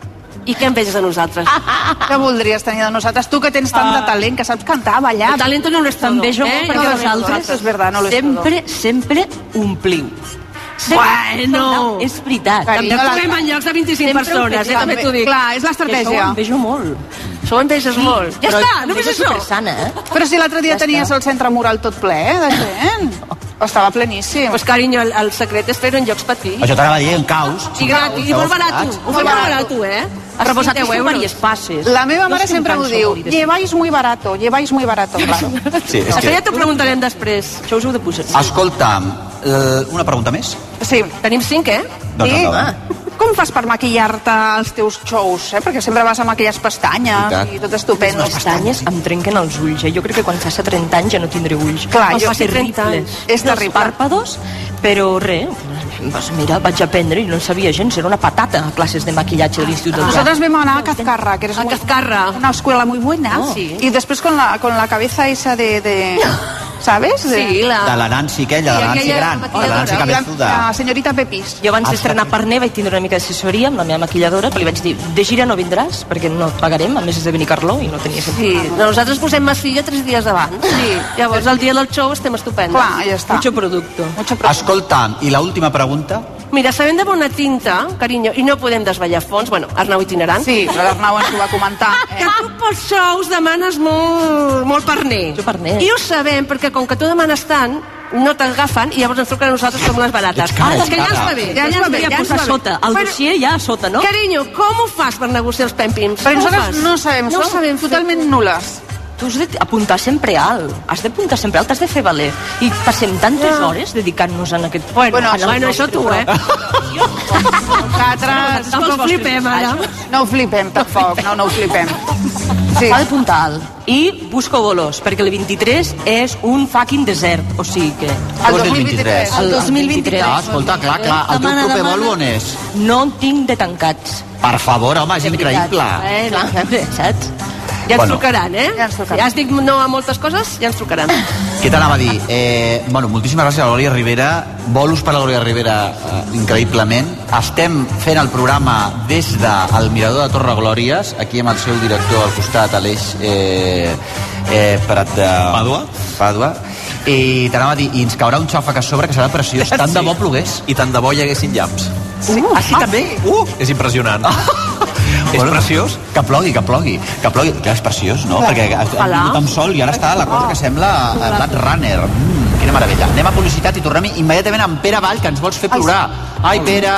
I què enveges de nosaltres? Què voldries tenir de nosaltres? Tu que tens tant de talent, que saps cantar, ballar... El talento no lo és tot. T'envejo molt perquè vosaltres, és verdad, no lo és sempre ompliu. Bueno, és veritat. També trobem en llocs de 25 persones, també t'ho dic. Clar, és l'estratègia. Això ho envejo molt. Això ho enveges molt. Ja està, només això. Supersana, Però si l'altre dia tenies el centre mural tot ple, de gent. Estava pleníssim. Pues, carinyo, el secret és fer-ho en llocs petits. Això t'anava a dir, en caos. I gratis, i molt barat, molt barat, Però vosaltres feu diverses passes. La meva mare sempre ho diu, lleváis muy barato, claro. Sí, és Això que... ja t'ho preguntarem després. Això us heu de posar. Escolta, una pregunta més? Sí. Tenim 5, Doncs Sí. endavant. Com fas per maquillar-te els teus shows, Perquè sempre vas amb aquelles pestanyes i tot estupendo. Les pestanyes em trenquen els ulls, Jo crec que quan faci 30 anys ja no tindré ulls. Clar, jo faci 30 anys. És terrible. Els pàrpados, però res, mira, vaig aprendre i no en sabia gens, era una patata a classes de maquillatge de l'Institut del Nosotros vamos a Cazcarra, que eres una escuela muy buena. Sí. Y después con la cabeza esa de ¿sabes? Sí, De la Nancy aquella, de la Nancy gran, de la Nancy cabezuda. La señorita Pepis. Jo abans d'estrenar Parner vaig tindre una mica d'assessoria amb la meva maquilladora, però li vaig dir, de gira no vindràs, perquè no et pagarem, a més és de Benicarló i no tenia sentit. Sí, nosaltres posem masfilla 3 dies abans. Sí. Llavors, el dia del show estem estupendos. Clar, ja està. Mucho producto. Escolta, i l'última pregunta? Mira, sabem de bona tinta, carinyo, i no podem desvetllar fons, bueno, Arnau itinerant. Sí, l'Arnau ens ho va comentar. Que tu pels shows demanes molt Parner. Jo Parner. I ho sabem, perquè com que tu demanes tant, no t'agafen i llavors ens truquen a nosaltres com les barates. Ets cara, És que ja ens va bé. Ja ens va bé, ja ens va sota. El dossier ja a sota, no? Carinyo, com ho fas per negociar els pèmpims? Perquè nosaltres no sabem, som totalment nules. Tu has d'apuntar sempre alt. Has d'apuntar sempre alt, t'has de fer valer. I passem tantes hores dedicant-nos a aquest... Bueno, això tu, Nosaltres no ho flipem, ara. No ho flipem, tampoc, no ho flipem. Sí. Ha d'apuntar alt. I busco bolos, perquè el 23 és un fucking desert, o sigui que... El 2023. El 2023. Ah, escolta, clar, el teu proper bolo on és? No en tinc de tancats. Per favor, home, és increïble. Saps? Ja ens trucaran, Ja has dit no a moltes coses, ja ens trucaran. Què t'anava a dir? Moltíssimes gràcies a la Glòria Rivera. Bolos per a la Glòria Rivera, increïblement. Estem fent el programa des del Mirador de Torre Glòries, aquí amb el seu director al costat, Aleix Prat de... Pàdua. I t'anava a dir, i ens caurà un xàfec a sobre que serà preciós. Tant de bo plogués. I tant de bo hi haguessin llamps. Sí? Sí, també? És impressionant. És preciós? Que plogui. Que és preciós, no? Perquè ha vingut amb sol i ara està la cosa que sembla Blade Runner. Quina meravella. Anem a publicitat i tornem immediatament amb Pere Vall, que ens vols fer plorar. Ai,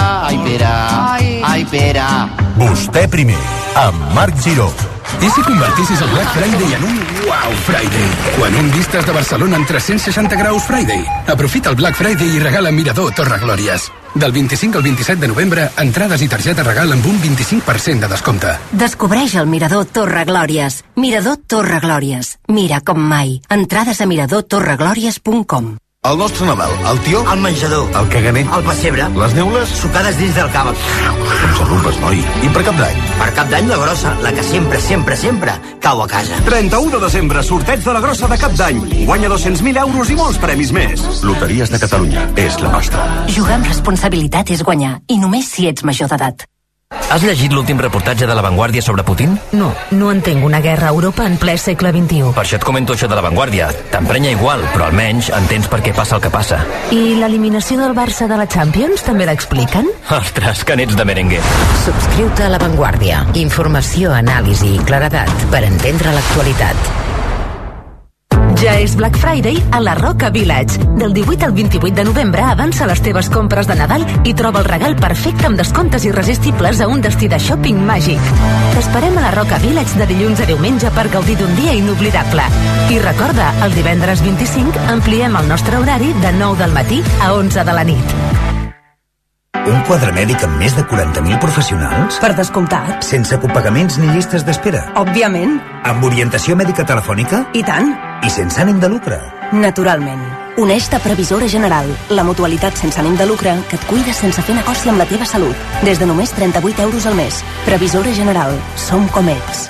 Pere. Vostè primer, amb Marc Giró. I si convertissis el Black Friday en un Wow Friday? Quan un vistes de Barcelona en 360 graus Friday. Aprofita el Black Friday i regala Mirador Torre Glòries. Del 25 al 27 de novembre, entrades i targeta regal amb un 25% de descompte. Descobreix el Mirador Torre Glòries. Mirador Torre Glòries. Mira com mai. Entrades a miradortorreglòries.com. El nostre Nadal, el tió, el menjador, el caganer, el pessebre, les neules, sucades dins del cava. Doncs arrumbes, noi. I per Cap d'Any? Per Cap d'Any la grossa, la que sempre cau a casa. 31 de desembre, sorteig de la grossa de Cap d'Any. Guanya 200.000 euros i molts premis més. Loteries de Catalunya, és la nostra. Jugar amb responsabilitat és guanyar, i només si ets major d'edat. Has llegit l'últim reportatge de La Vanguardia sobre Putin? No entenc una guerra a Europa en ple segle XXI. Per això et comento això de La Vanguardia. T'emprenya igual, però almenys entens per què passa el que passa. I l'eliminació del Barça de la Champions també l'expliquen? Ostres, que n'ets de merengue. Subscriu-te a La Vanguardia. Informació, anàlisi i claredat per entendre l'actualitat. Ja és Black Friday a la Roca Village. Del 18 al 28 de novembre avança les teves compres de Nadal i troba el regal perfecte amb descomptes irresistibles a un destí de shopping màgic. T'esperem a la Roca Village de dilluns a diumenge per gaudir d'un dia inoblidable. I recorda, el divendres 25 ampliem el nostre horari de 9 del matí a 11 de la nit. Un quadre mèdic amb més de 40.000 professionals? Per descomptat. Sense copagaments ni llistes d'espera? Òbviament. Amb orientació mèdica telefònica? I tant. I sense ànim de lucre? Naturalment. Uneix-te a Previsora General, la mutualitat sense ànim de lucre que et cuida sense fer negoci amb la teva salut. Des de només 38 euros al mes. Previsora General. Som com ets.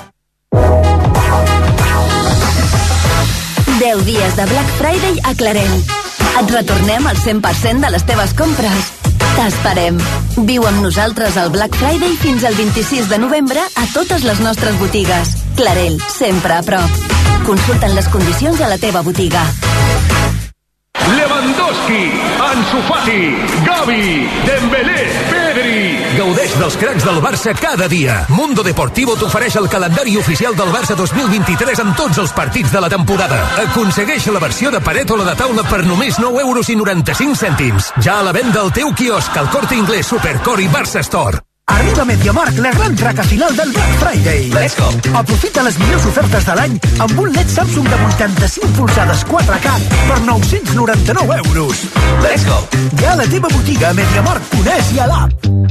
10 dies de Black Friday a Clarent. Et retornem el 100% de les teves compres. T'esperem. Viu amb nosaltres el Black Friday fins al 26 de novembre a totes les nostres botigues. Clarell, sempre a prop. Consulta'n les condicions a la teva botiga. Lewandowski, Ansu Fati, Gavi, Dembélé, Pedri. Gaudeix dels cracs del Barça cada dia. Mundo Deportivo t'ofereix el calendari oficial del Barça 2023 amb tots els partits de la temporada. Aconsegueix la versió de paret o la de taula per només 9,95 €. Ja a la venda al teu quiosc, al Corte Inglés, Supercore i Barça Store. Arriba a MediaMarkt la gran traca final del Black Friday. Let's go. Aprofita les millors ofertes de l'any amb un LED Samsung de 85 polzades 4K per 999 €. Let's go. Ja a la teva botiga a MediaMarkt.es i a l'app.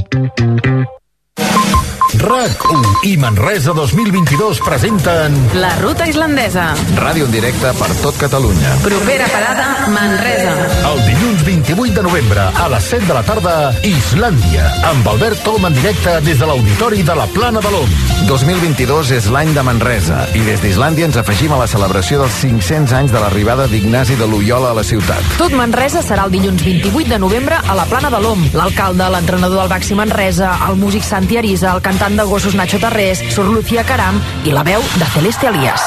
RAC1 i Manresa 2022 presenten La ruta islandesa. ràdio en directe per tot Catalunya. Propera parada, Manresa. El dilluns 28 de novembre a les 7 de la tarda, Islàndia, amb Albert Tom en directe des de l'Auditori de la Plana de l'Om. 2022 és l'any de Manresa i des d'Islàndia ens afegim a la celebració dels 500 anys de l'arribada d'Ignasi de Loyola a la ciutat. Tot Manresa serà el dilluns 28 de novembre a la Plana de l'Om. L'alcalde, l'entrenador del Baxi Manresa, el músic Santi Arisa, el cantant de gossos Nacho Tarrés, Sor Lucía Caram i la veu de Celeste Elias.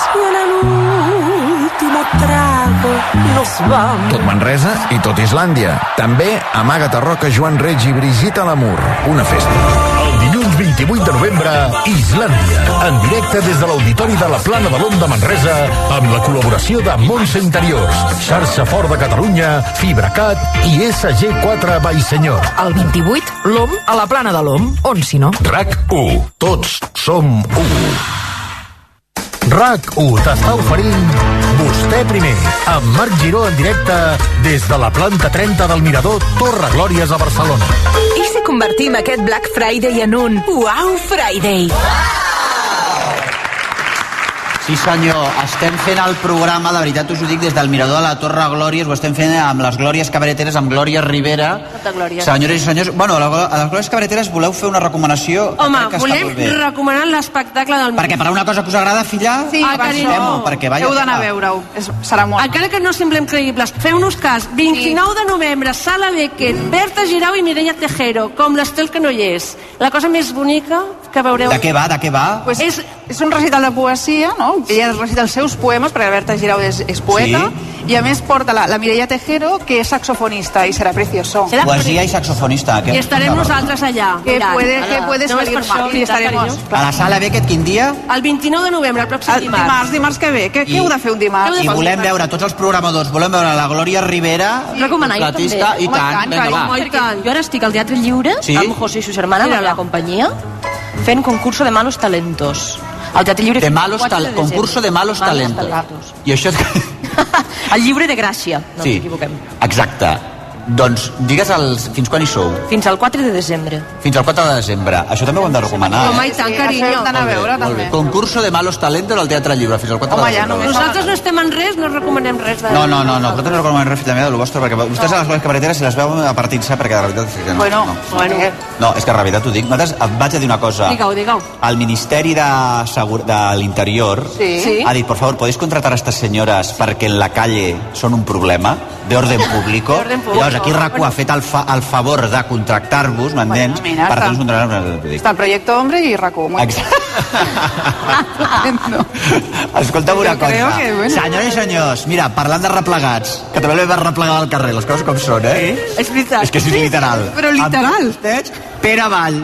Tot Manresa i tot Islàndia. També Amaga Tarroca, Joan Reig i Brigitte Lamour. Una festa. El dilluns 28 de novembre, Islàndia. En directe des de l'Auditori de la Plana de l'Om de Manresa, amb la col·laboració de Montse Interiors, Xarxa Fort de Catalunya, Fibracat i SG4 Vallsenyor. El 28, l'Om a la Plana de l'Om. On, si no? RAC1. Tots som u. RAC1 t'està oferint Vostè primer, amb Marc Giró en directe des de la planta 30 del Mirador Torre Glòries a Barcelona. I si convertim aquest Black Friday en un Wow Friday? Sí senyor, estem fent el programa, de veritat us ho dic, des del Mirador de la Torre Glòries, ho estem fent amb les Glòries Cabareteres, amb Glòria Rivera. Senyores i senyors, bueno, a les Glòries Cabareteres voleu fer una recomanació? Home, volem recomanar l'espectacle del... Perquè per una cosa que us agrada, filla, Sí, fem-ho, perquè vaya... Heu d'anar a veure-ho, serà molt. Encara que no semblem creïbles, feu-nos cas. 29 de novembre, Sala Beckett, Berta Girau i Mireia Tejero, com l'estel que no hi és. La cosa més bonica que veureu... De què va, de què va? Pues és un recital de poesia, no? Ella recita els seus poemes, perquè la Berta Girau és poeta, i a més porta la Mireia Tejero, que és saxofonista, i serà precioso. Poesia i saxofonista. I estarem nosaltres allà. Que puede salir mal. Sí, estaremos. A la Sala Beckett, quin dia? El 29 de novembre, el pròxim dimarts. Dimarts que ve. Què heu de fer un dimarts? I volem veure tots els programadors, volem veure la Glòria Rivera, recomanar l'artista, i tant. Jo ara estic al Teatre Lliure amb José i su germana, amb la companyia, fent concurso de malos talentos. Al Teatre Lliure concurso de malos talentos. I això... El Lliure de Gràcia, no ens equivoquem. Exacte. Doncs digues fins quan hi sou? Fins al 4 de desembre. Fins al 4 de desembre. Això també ho hem de recomanar. Home, i tant, carinyo. Hem d'anar a veure, també. Concurso de malos talentos al Teatre Lliure, fins al 4 de desembre. Nosaltres no estem en res, no recomanem res. No, nosaltres no recomanem res també del vostre, perquè vostès a les Glòries Cabareteres se les veu a partint-se, perquè de veritat... No, és que de veritat ho dic. Nosaltres et vaig a dir una cosa. Digueu. El Ministeri de l'Interior ha dit, por favor, ¿podéis contratar a estas señoras perquè en la calle son un problema de orden público? Llavors, aquí RAC1 ha fet el favor de contractar-vos, m'entens? Per tant, us contratarem. Està el Projecte Hombre i RAC1. Escolta'm una cosa. Senyores i senyors, mira, parlant de replegats, que també l'hem replegat al carrer, les coses com són, És veritat. És que és literal. Però literal. Pere Vall.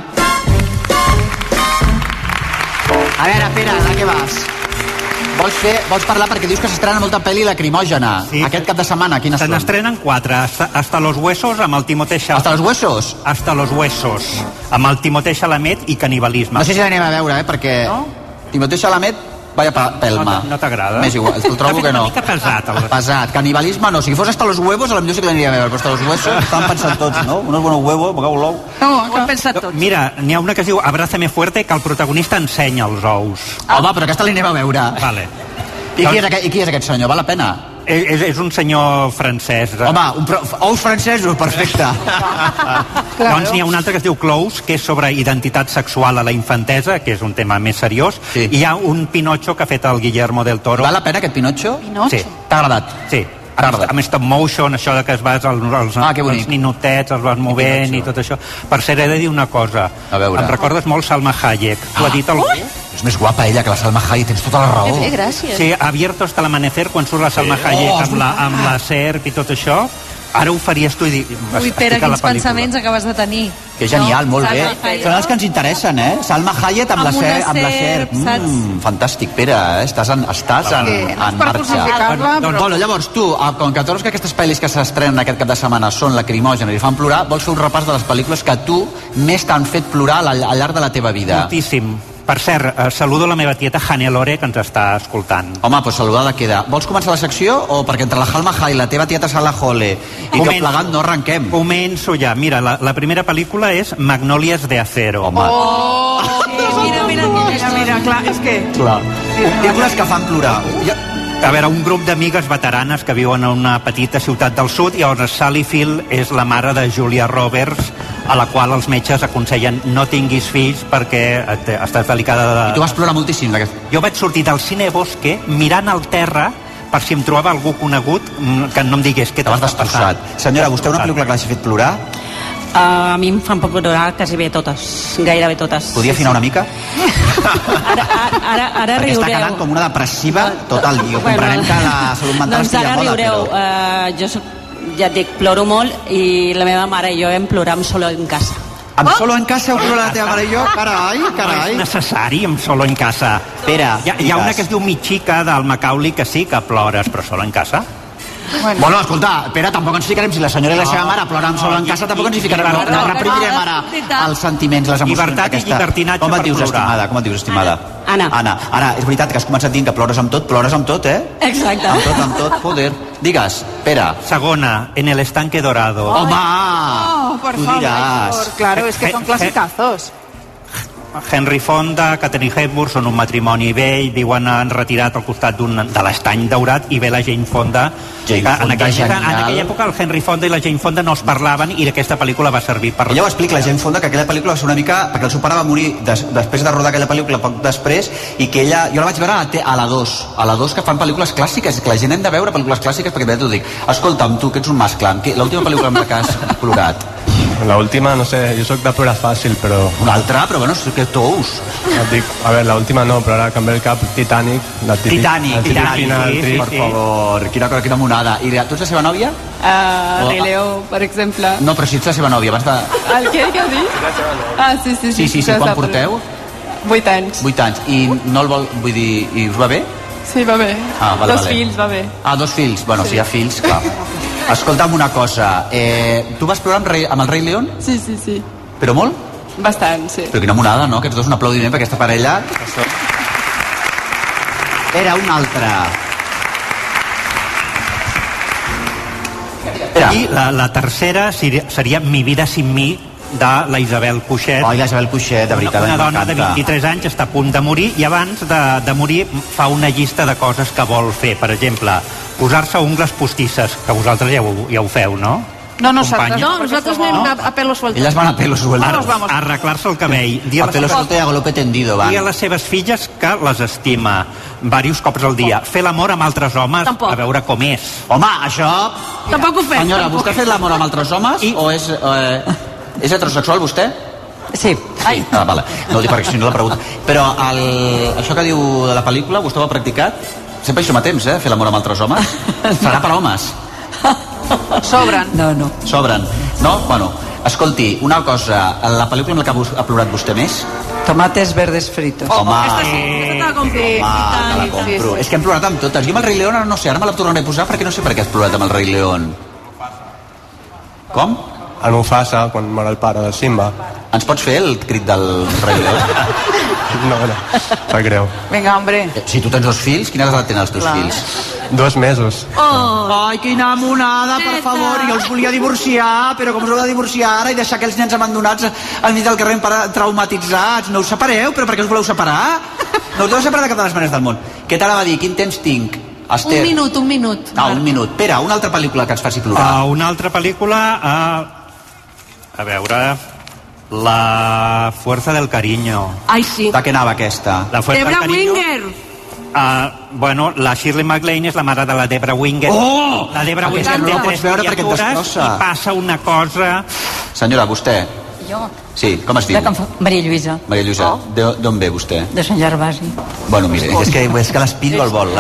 A veure, Pere, de què vas? Vols parlar perquè dius que s'estrena molta pel·li lacrimògena aquest cap de setmana? Quines són? Se n'estrenen 4. Hasta los huesos amb el Timothée Chalamet. Hasta los huesos? Hasta los huesos amb el Timothée Chalamet i Canibalisme. No sé si l'anem a veure, perquè Timothée Chalamet, vaya pelma. No t'agrada? M'és igual, el trobo que no. Una mica pesat. Pesat. Canibalisme no. Si fos hasta los huevos, a la millor sí que l'aniria a veure, però hasta los huesos estan pensant tots, no? Unos buenos huevos, bocau l'ou. No, ho han pensat tots. Mira, n'hi ha una que es diu Abrázame fuerte, que el protagonista ensenya els ous. Home, però aquesta l'anem a veure. Vale. I qui és aquest senyor? Val la pena? És un senyor francès. Home, ous francesos, perfecte. Doncs n'hi ha un altre que es diu Clous, que és sobre identitat sexual a la infantesa, que és un tema més seriós. I hi ha un Pinocho que ha fet el Guillermo del Toro. Val la pena aquest Pinocho? Sí. T'ha agradat? Sí. amb stop motion, això de que es vas els ninotets, els vas movent i tot això. Per cert, he de dir una cosa. Em recordes molt Salma Hayek. T'ho ha dit algú? És més guapa ella que la Salma Hayek, tens tota la raó. Bé, gràcies. Sí, Abierto hasta l'amanecer, quan surt la Salma Hayek amb la serp i tot això. Ara ho faries tu i dir... Ui, Pere, quins pensaments acabes de tenir. Que genial, molt bé. Són els que ens interessen, eh? Salma Hayek amb la serp. Fantàstic, Pere, estàs en marxa. Bueno, llavors, tu, com que totes aquestes pel·lis que s'estrenen aquest cap de setmana són lacrimògenes i fan plorar, vols fer un repàs de les pel·lícules que tu més t'han fet plorar al llarg de la teva vida? Moltíssim. Per cert, saludo la meva tieta Hannelore, que ens està escoltant. Home, doncs saludada queda. Vols començar la secció o perquè entre la Salma Hayek, la teva tieta Sala Hole i tot plegat no arrenquem? Començo ja. Mira, la primera pel·lícula és Magnolias de Acero. Home. Mira, clar, és que... Clar. Pel·lícules que fan plorar. A veure, un grup d'amigues veteranes que viuen a una petita ciutat del sud, i llavors Sally Field és la mare de Julia Roberts, a la qual els metges aconsellen no tinguis fills perquè estàs delicada de... I tu vas plorar moltíssim. Jo vaig sortir del cine Bosque mirant al terra per si em trobava algú conegut que no em digués què t'està passant. Senyora, vostè una pel·lícula que l'hagi fet plorar? A mi em fan plorar quasi bé totes, gairebé totes. Podia afinar una mica? Ara riureu. Està quedant com una depressiva tot el dia. Comprenem que la salut mental doncs ara riureu. Jo ja et dic, ploro molt i la meva mare i jo hem plorat amb Solo en casa. Amb Solo en casa heu plorat la teva mare i jo? Carai. No és necessari amb Solo en casa. Pere, hi ha una que es diu Mi Chica del Macaulay que sí que plores, però Solo en casa. Bueno, escolta, Pere, tampoc ens ficarem, si la senyora i la seva mare ploren Solo en casa, tampoc ens ficarem, no reprimirem ara els sentiments, les emocions. Llibertat i llibertinatge per plorar. Com et dius, estimada? Anna. Ara, és veritat que has començat dient que plores amb tot, eh? Exacte. Amb tot, joder. Digues, Pere. Segona, En el estanque dorado. Home! Por favor, claro, es que son clasicazos. Henry Fonda, Katharine Hepburn són un matrimoni vell, viuen retirat al costat de l'estany daurat, i ve la Jane Fonda. En aquella època el Henry Fonda i la Jane Fonda no es parlaven i aquesta pel·lícula va servir per... Ella ho explica, la Jane Fonda, que aquella pel·lícula va ser una mica... perquè el seu pare va morir després de rodar aquella pel·lícula poc després, i que ella... Jo la vaig veure a la 2, que fan pel·lícules clàssiques, que la gent hem de veure pel·lícules clàssiques, perquè t'ho dic, escolta'm, tu, que ets un mascle, l'última pel·lícula amb la que has plorat. La última, no sé, jo soc de plorar fàcil, però... Una altra? Però bueno, és que tous. Et dic, a veure, la última no, però ara canviar el cap, Titanic. Titanic, per favor. Quina monada. I tu ets la seva nòvia? Rei Leó, per exemple. No, però si ets la seva nòvia, abans de... El què has dit? Sí, quan porteu? 8 anys. 8 anys. I no el vol... Vull dir, i us va bé? Sí, va bé. Dos fills, va bé. Dos fills. Bueno, si hi ha fills, clar. Escolta'm una cosa, tu vas plorar amb el Rei León? Sí. Però molt? Bastant, sí. Però quina monada, no? Aquests dos, un aplaudiment per aquesta parella. Era un altre. I la tercera seria Mi vida sin mi, de la Isabel Cuixet. La Isabel Cuixet, de veritat. Una dona de 23 anys està a punt de morir i abans de morir fa una llista de coses que vol fer. Per exemple, posar-se ungles postisses, que vosaltres ja ho feu, no? No, nosaltres anem a pelo suelto. Elles van a pelo suelto. Arreglar-se el cabell. A pelo suelto i a galope tendido, van. Dir a les seves filles que les estima diversos cops al dia. Fer l'amor amb altres homes, a veure com és. Home, això... Tampoc ho fem. Senyora, vostè ha fet l'amor amb altres homes o és... És heterosexual, vostè? Sí. Vale. No ho dic perquè si no la pregunta. Però això que diu de la pel·lícula, vostè ho ha practicat? Sempre hi som a temps, fer l'amor amb altres homes? Serà per homes. Sobren. No. Sobren. No? Bueno, escolti, una cosa, la pel·lícula amb la que ha plorat vostè més? Tomates verdes fritos. Home, aquesta te la compro. Te la compro. És que hem plorat amb totes. Jo amb el Rei León, no sé, ara me la tornaré a posar perquè no sé per què has plorat amb el Rei León. Com? El Mufasa, quan mor el pare de Simba. Ens pots fer el crit del Rei León? No, sap greu. Vinga, hombre. Si tu tens 2 fills, quina edat tenen els teus fills? 2 mesos. Ai, quina monada, per favor. Jo els volia divorciar, però com us heu de divorciar ara i deixar aquells nens abandonats al mig del carrer traumatitzats? No us separeu, però per què us voleu separar? No us deveu separar de cap de les maneres del món. Què t'anava a dir? Quin temps tinc? Esther. Un minut. Un minut. Pere, una altra pel·lícula que ens faci plorar. Una altra pel·lícula... A veure... La fuerza del cariño. Ai, sí. De què anava aquesta? La fuerza del cariño. Winger. Bueno, la Shirley MacLaine és la mare de la Debra Winger. Oh! La Debra Winger no té la pots 3 veure perquè et criatures destrossa. i passa una cosa... Senyora, vostè... Jo? Sí, com es diu? Maria Lluïsa. Maria Lluïsa, d'on ve vostè? De Sant Gervasi. Bueno, mire, és que l'espillo al vol,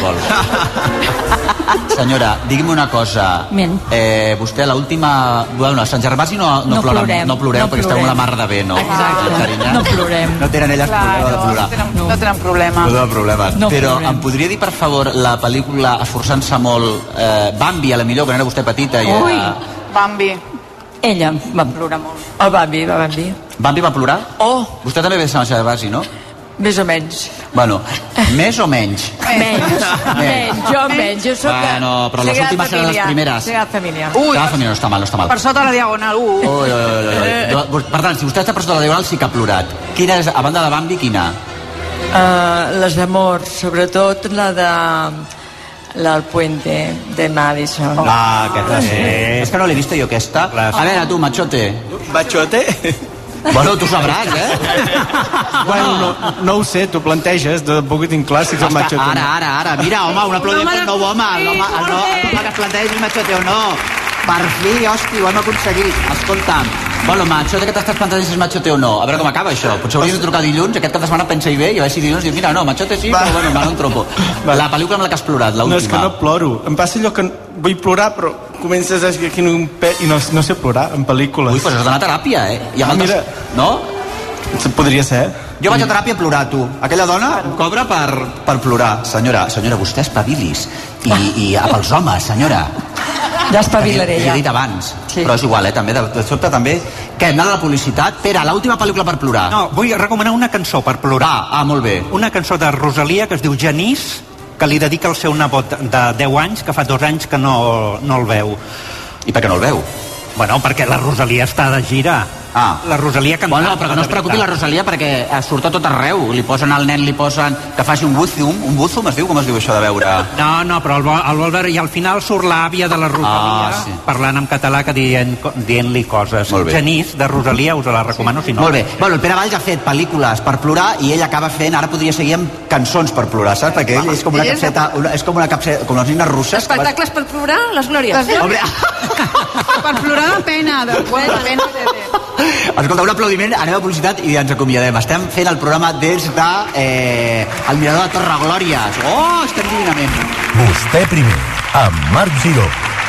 Senyora, digui'm una cosa. Vostè l'última... Bueno, a Sant Gervasi no ploreu perquè esteu amb la mar de bé, no? Exacte, no plorem. No tenen elles problema de plorar. No tenen problema. No tenen problema. Però em podria dir, per favor, la pel·lícula esforçant-se molt, Bambi, a la millor, quan era vostè petita? Ui, Bambi. Ella va plorar molt. El Bambi. Bambi va plorar? Oh! Vostè també ve de Sant Gervasi, no? Més o menys. Bueno, més o menys? Menys. Jo soc de... Bueno, però les últimes seran les primeres. Segat Família. Segat Família no està mal. Per sota la diagonal, Per tant, si vostè està per sota la diagonal, sí que ha plorat. Quina és, a banda de Bambi, quina? Les d'amor, sobretot la de... El puente de Madison. Aquesta sí. És que no l'he vista jo, aquesta. A veure, tu, Machote. Machote? Bueno, tu sabràs, Bueno, no ho sé, tu planteges, tampoc tinc clar si és el Machote. Ara, mira, home, un aplaudiment per nou home. El home que es plantegi el Machote o no. Per fi, hòstia, ho hem aconseguit. Escolta'm, bueno, Machote, que t'estàs plantejant si és Machote o no? A veure com acaba això. Potser hauries de trucar dilluns, aquest cap de setmana pensa-hi bé, i a veure si dilluns dius, mira, no, Machote sí, però bueno, no en tropo. La pel·lícula amb la que has plorat, l'última. No, és que no ploro. Em passa allò que vull plorar, però comences aquí en un i no sé plorar en pel·lícules. Ui, doncs has d'anar a teràpia, I amb mira, no? Podria ser. Jo vaig a teràpia a plorar, tu. Aquella dona em cobra per plorar. Senyora, vostè espavilis. I pels homes, senyora. Ja espavilaré, ja. L'he dit abans, però és igual, també. De sobte també... Què, hem d'anar a la publicitat? Pere, l'última pel·lícula per plorar. No, vull recomanar una cançó per plorar. Molt bé. Una cançó de Rosalia que es diu Genís, que li dedica al seu nebot de 10 anys, que fa 2 anys que no el veu. I per què no el veu? Bueno, perquè la Rosalia està de gira. La Rosalia canta. Bueno, però que no es preocupi la Rosalia perquè surt a tot arreu. Li posen al nen, que faci un búzum, es diu? Com es diu això de veure? No, però el vol veure i al final surt l'àvia de la Rosalia parlant en català que dient-li coses. Genís, de Rosalia, us la recomano si no. Molt bé. Bueno, el Pere Valls ha fet pel·lícules per plorar i ell acaba fent, ara podria seguir amb cançons per plorar, saps? Perquè ell és com una capseta, com les nines russes. Espectacles per plorar, les glòries. Per plorar de pena, de pena. Escolta, un aplaudiment, anem a publicitat i ens acomiadem. Estem fent el programa des de el mirador de Torre Glòries. Oh, estem divinament. Vostè primer, amb Marc Giró.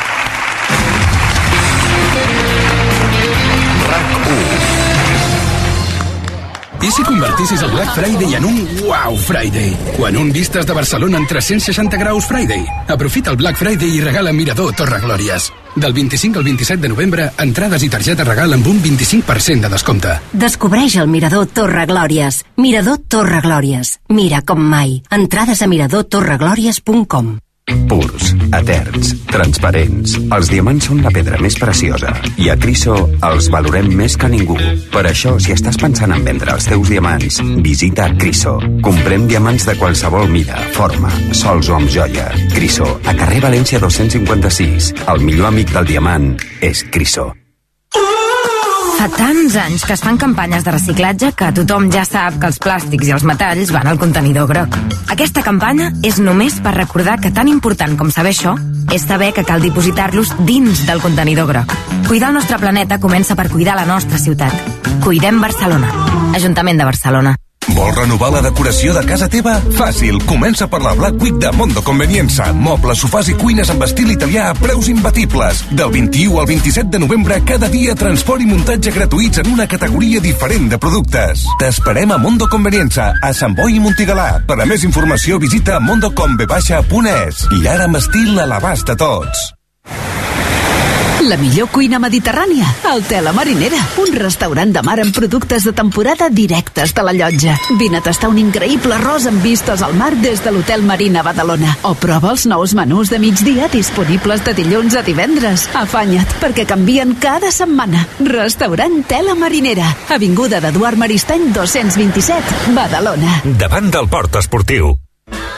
I si convertissis el Black Friday en un Wow Friday? Quan un vistes de Barcelona en 360 graus Friday. Aprofita el Black Friday i regala Mirador Torre Glòries. Del 25 al 27 de novembre, entrades i targeta regal amb un 25% de descompte. Descobreix el Mirador Torre Glòries. Mirador Torre Glòries. Mira com mai. Entrades a miradortorreglòries.com. Purs, eterns, transparents. Els diamants són la pedra més preciosa i a Criso els valorem més que ningú. Per això, si estàs pensant en vendre els teus diamants, visita Criso. Comprem diamants de qualsevol mida, forma, sols o amb joia. Criso, a carrer València 256. El millor amic del diamant és Criso. Fa tants anys que es fan campanyes de reciclatge que tothom ja sap que els plàstics i els metalls van al contenidor groc. Aquesta campanya és només per recordar que tan important com saber això és saber que cal dipositar-los dins del contenidor groc. Cuidar el nostre planeta comença per cuidar la nostra ciutat. Cuidem Barcelona. Ajuntament de Barcelona. Vols renovar la decoració de casa teva? Fàcil, comença per la Black Week de Mondo Convenienza. Mobles, sofàs i cuines amb estil italià a preus imbatibles. Del 21 al 27 de novembre, cada dia transport i muntatge gratuïts en una categoria diferent de productes. T'esperem a Mondo Convenienza, a Sant Boi i Montigalà. Per a més informació visita mondocomv.es. I ara amb estil a l'abast de tots. La millor cuina mediterrània, al Tela Marinera, un restaurant de mar amb productes de temporada directes de la llotja. Vine a tastar un increïble arròs amb vistes al mar des de l'Hotel Marina Badalona. O prova els nous menús de migdia disponibles de dilluns a divendres. Afanya't, perquè canvien cada setmana. Restaurant Tela Marinera, avinguda d'Eduard Maristany 227, Badalona. Davant del port esportiu.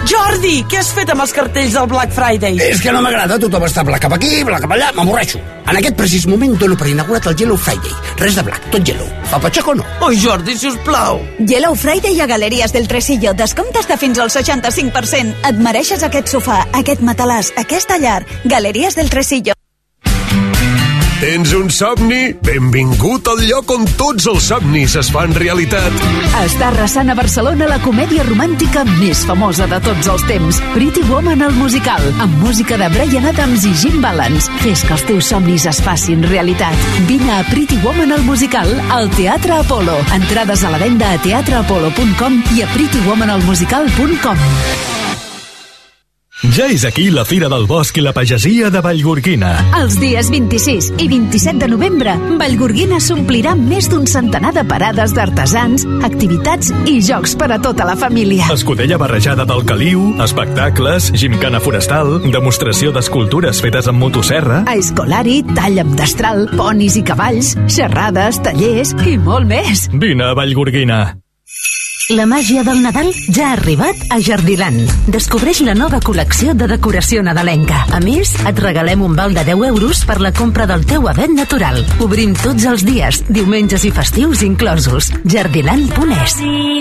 Jordi, què has fet amb els cartells del Black Friday? És que no m'agrada, tothom està black cap aquí, black cap allà, m'avorreixo. En aquest precís moment dono per inaugurat el Yellow Friday. Res de black, tot yellow. Fa patxac o no? Oi, Jordi, sisplau. Yellow Friday a Galeries del Tresillo. Descomptes de fins al 65%. Et mereixes aquest sofà, aquest matalàs, aquesta llar. Galeries del Tresillo. Tens un somni? Benvingut al lloc on tots els somnis es fan realitat. Està arrasant a Barcelona la comèdia romàntica més famosa de tots els temps. Pretty Woman al musical, amb música de Bryan Adams i Jim Balance. Fes que els teus somnis es facin realitat. Vine a Pretty Woman al musical al Teatre Apolo. Entrades a la venda a teatreapolo.com i a prettywomanalmusical.com. Ja és aquí la Fira del Bosc i la Pagesia de Vallgorguina. Els dies 26 i 27 de novembre, Vallgorguina s'omplirà més d'un centenar de parades d'artesans, activitats i jocs per a tota la família. Escudella barrejada del caliu, espectacles, gimcana forestal, demostració d'escultures fetes amb motosserra, a escolari, tall amb destral, ponis i cavalls, xerrades, tallers i molt més. Vine a Vallgorguina. La màgia del Nadal ja ha arribat a Jardiland. Descobreix la nova col·lecció de decoració nadalenca. A més, et regalem un val de 10 euros per la compra del teu avet natural. Obrim tots els dies, diumenges i festius inclosos. Jardiland.es.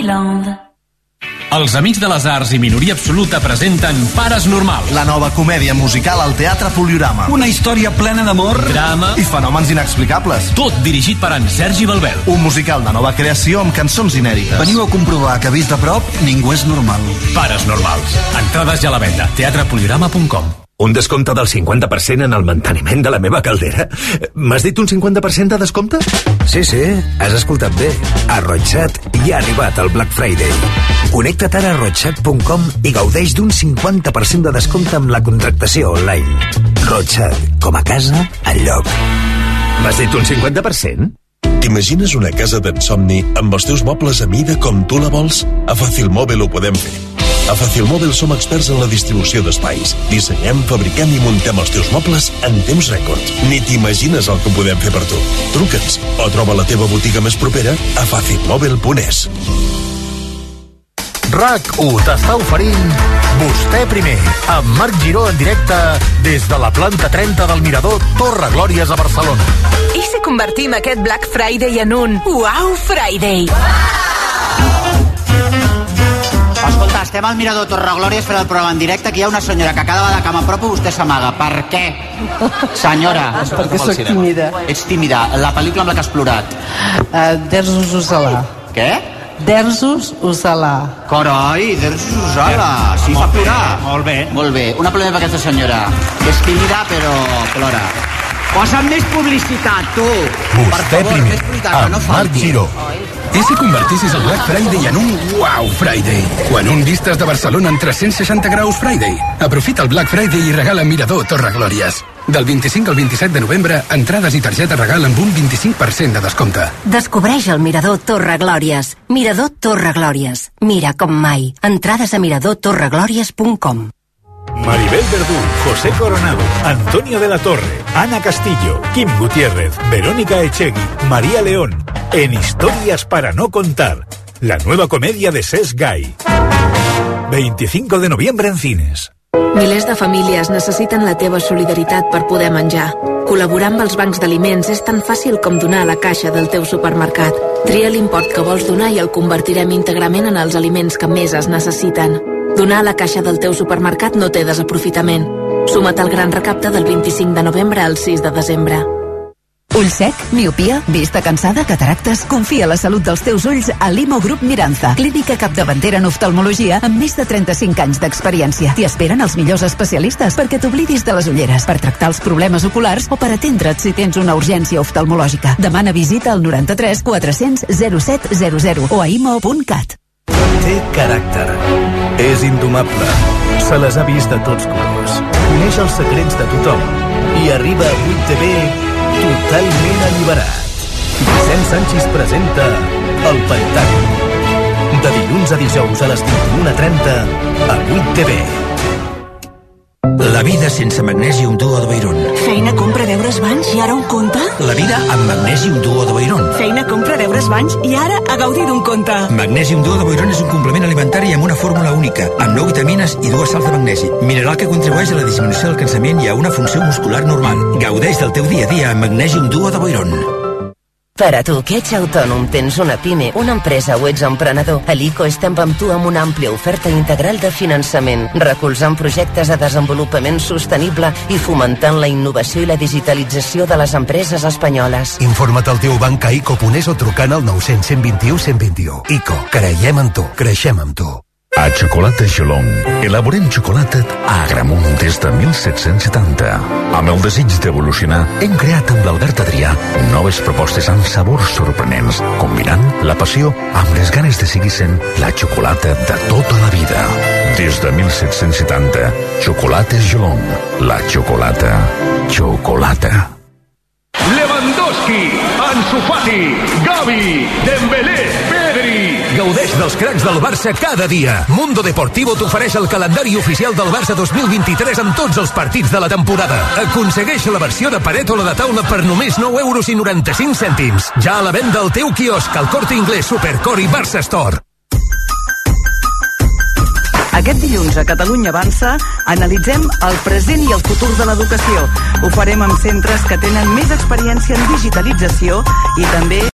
Els Amics de les Arts i Minoria Absoluta presenten Pares Normals. La nova comèdia musical al Teatre Poliorama. Una història plena d'amor, drama i fenòmens inexplicables. Tot dirigit per en Sergi Balbel. Un musical de nova creació amb cançons inèdites. Veniu a comprovar que vist de prop ningú és normal. Pares Normals. Entrades ja a la venda. teatrepoliorama.com. Un descompte del 50% en el manteniment de la meva caldera? M'has dit un 50% de descompte? Sí, has escoltat bé. A Roixat ja ha arribat el Black Friday. Connecta't ara a roixat.com i gaudeix d'un 50% de descompte amb la contractació online. Roixat, com a casa, enlloc. M'has dit un 50%? T'imagines una casa d'ensomni amb els teus mobles a mida com tu la vols? A Fàcil Mòbil ho podem fer. A Fàcil Mòbil som experts en la distribució d'espais. Dissenyem, fabriquem i muntem els teus mobles en temps rècord. Ni t'imagines el que podem fer per tu. Truca'ns o troba la teva botiga més propera a facilmobil.es. RAC1 t'està oferint Vostè primer, amb Marc Giró en directe des de la planta 30 del Mirador Torre Glòries a Barcelona. I si convertim aquest Black Friday en un Wow Friday? Escolta, estem al Mirador Torre Glòries fent el programa en directe. Aquí hi ha una senyora que cada vegada que m'apropo vostè s'amaga. Per què? Senyora. Perquè soc tímida. Ets tímida. La pel·lícula amb la que has plorat? Dersus Usalà. Què? Dersus Usalà. Carai, Dersus Usalà. Sí, fa plorar. Molt bé. Molt bé. Un aplaudiment per aquesta senyora. És tímida, però plora. Posa'm més publicitat, tu. Vostè primer, amb Marc Giró. I si convertissis el Black Friday en un Wow Friday? Quan un vistes de Barcelona en 360 graus Friday. Aprofita el Black Friday i regala Mirador Torre Glòries. Del 25 al 27 de novembre, entrades i targeta regal amb un 25% de descompte. Descobreix el Mirador Torre Glòries. Mirador Torre Glòries. Mira com mai. Entrades a miradortorreglòries.com. Maribel Verdú, José Coronado, Antonio de la Torre, Ana Castillo, Kim Gutiérrez, Verónica Echegui, María León, en Historias para no contar, la nueva comedia de Cesc Gai. 25 de noviembre en cines. Milers de famílies necessiten la teva solidaritat per poder menjar. Col·laborar amb els bancs d'aliments és tan fàcil com donar a la caixa del teu supermercat. Tria l'import que vols donar i el convertirem íntegrament en els aliments que més es necessiten. Donar a la caixa del teu supermercat no té desaprofitament. Suma't al gran recapte del 25 de novembre al 6 de desembre. Ull sec, miopia, vista cansada, cataractes... Confia la salut dels teus ulls a Limo Grup Miranza, clínica capdavantera en oftalmologia amb més de 35 anys d'experiència. T'hi esperen els millors especialistes perquè t'oblidis de les ulleres, per tractar els problemes oculars o per atendre't si tens una urgència oftalmològica. Demana visita al 93 400 0700 o a imo.cat. Té caràcter. És indomable. Se les ha vist de tots colors. Coneix els secrets de tothom. I arriba a 8TV totalment alliberat. Vicent Sanchis presenta El Pentàgon. De dilluns a dijous a les 21:30 a 8TV. La vida sense Magnesium Duo de Boiron. Feina, compra, deures, banys i ara un conte? La vida amb Magnesium Duo de Boiron. Feina, compra, deures, banys i ara a gaudir d'un conte. Magnesium Duo de Boiron és un complement alimentari amb una fórmula única, amb 9 vitamines i 2 sals de magnesi. Mineral que contribueix a la disminució del cansament i a una funció muscular normal. Gaudeix del teu dia a dia amb Magnesium Duo de Boiron. Per a tu, que ets autònom, tens una pime, una empresa o ets emprenedor, a l'ICO estem amb tu amb una àmplia oferta integral de finançament, recolzant projectes de desenvolupament sostenible i fomentant la innovació i la digitalització de les empreses espanyoles. Informa't al teu banc a ICO.es o trucant al 900 121 121. ICO, creiem en tu, creixem amb tu. A Xocolata Geelong elaborem xocolata a Agramunt des de 1770. Amb el desig d'evolucionar, hem creat amb l'Albert Adrià noves propostes amb sabors sorprenents, combinant la passió amb les ganes de seguir sent la xocolata de tota la vida. Des de 1770, Xocolates Geelong. La xocolata. Xocolata. Lewandowski, Ansu Fati, Gavi, Dembélé, Pedri. Gaudeix dels cracs del Barça cada dia. Mundo Deportivo t'ofereix el calendari oficial del Barça 2023 amb tots els partits de la temporada. Aconsegueix la versió de paret o la de taula per només 9,95 €. Ja a la venda al teu quiosc, al Corte Inglés, Supercor i Barça Store. Aquest dilluns a Catalunya Avança analitzem el present i el futur de l'educació. Ho farem amb centres que tenen més experiència en digitalització i també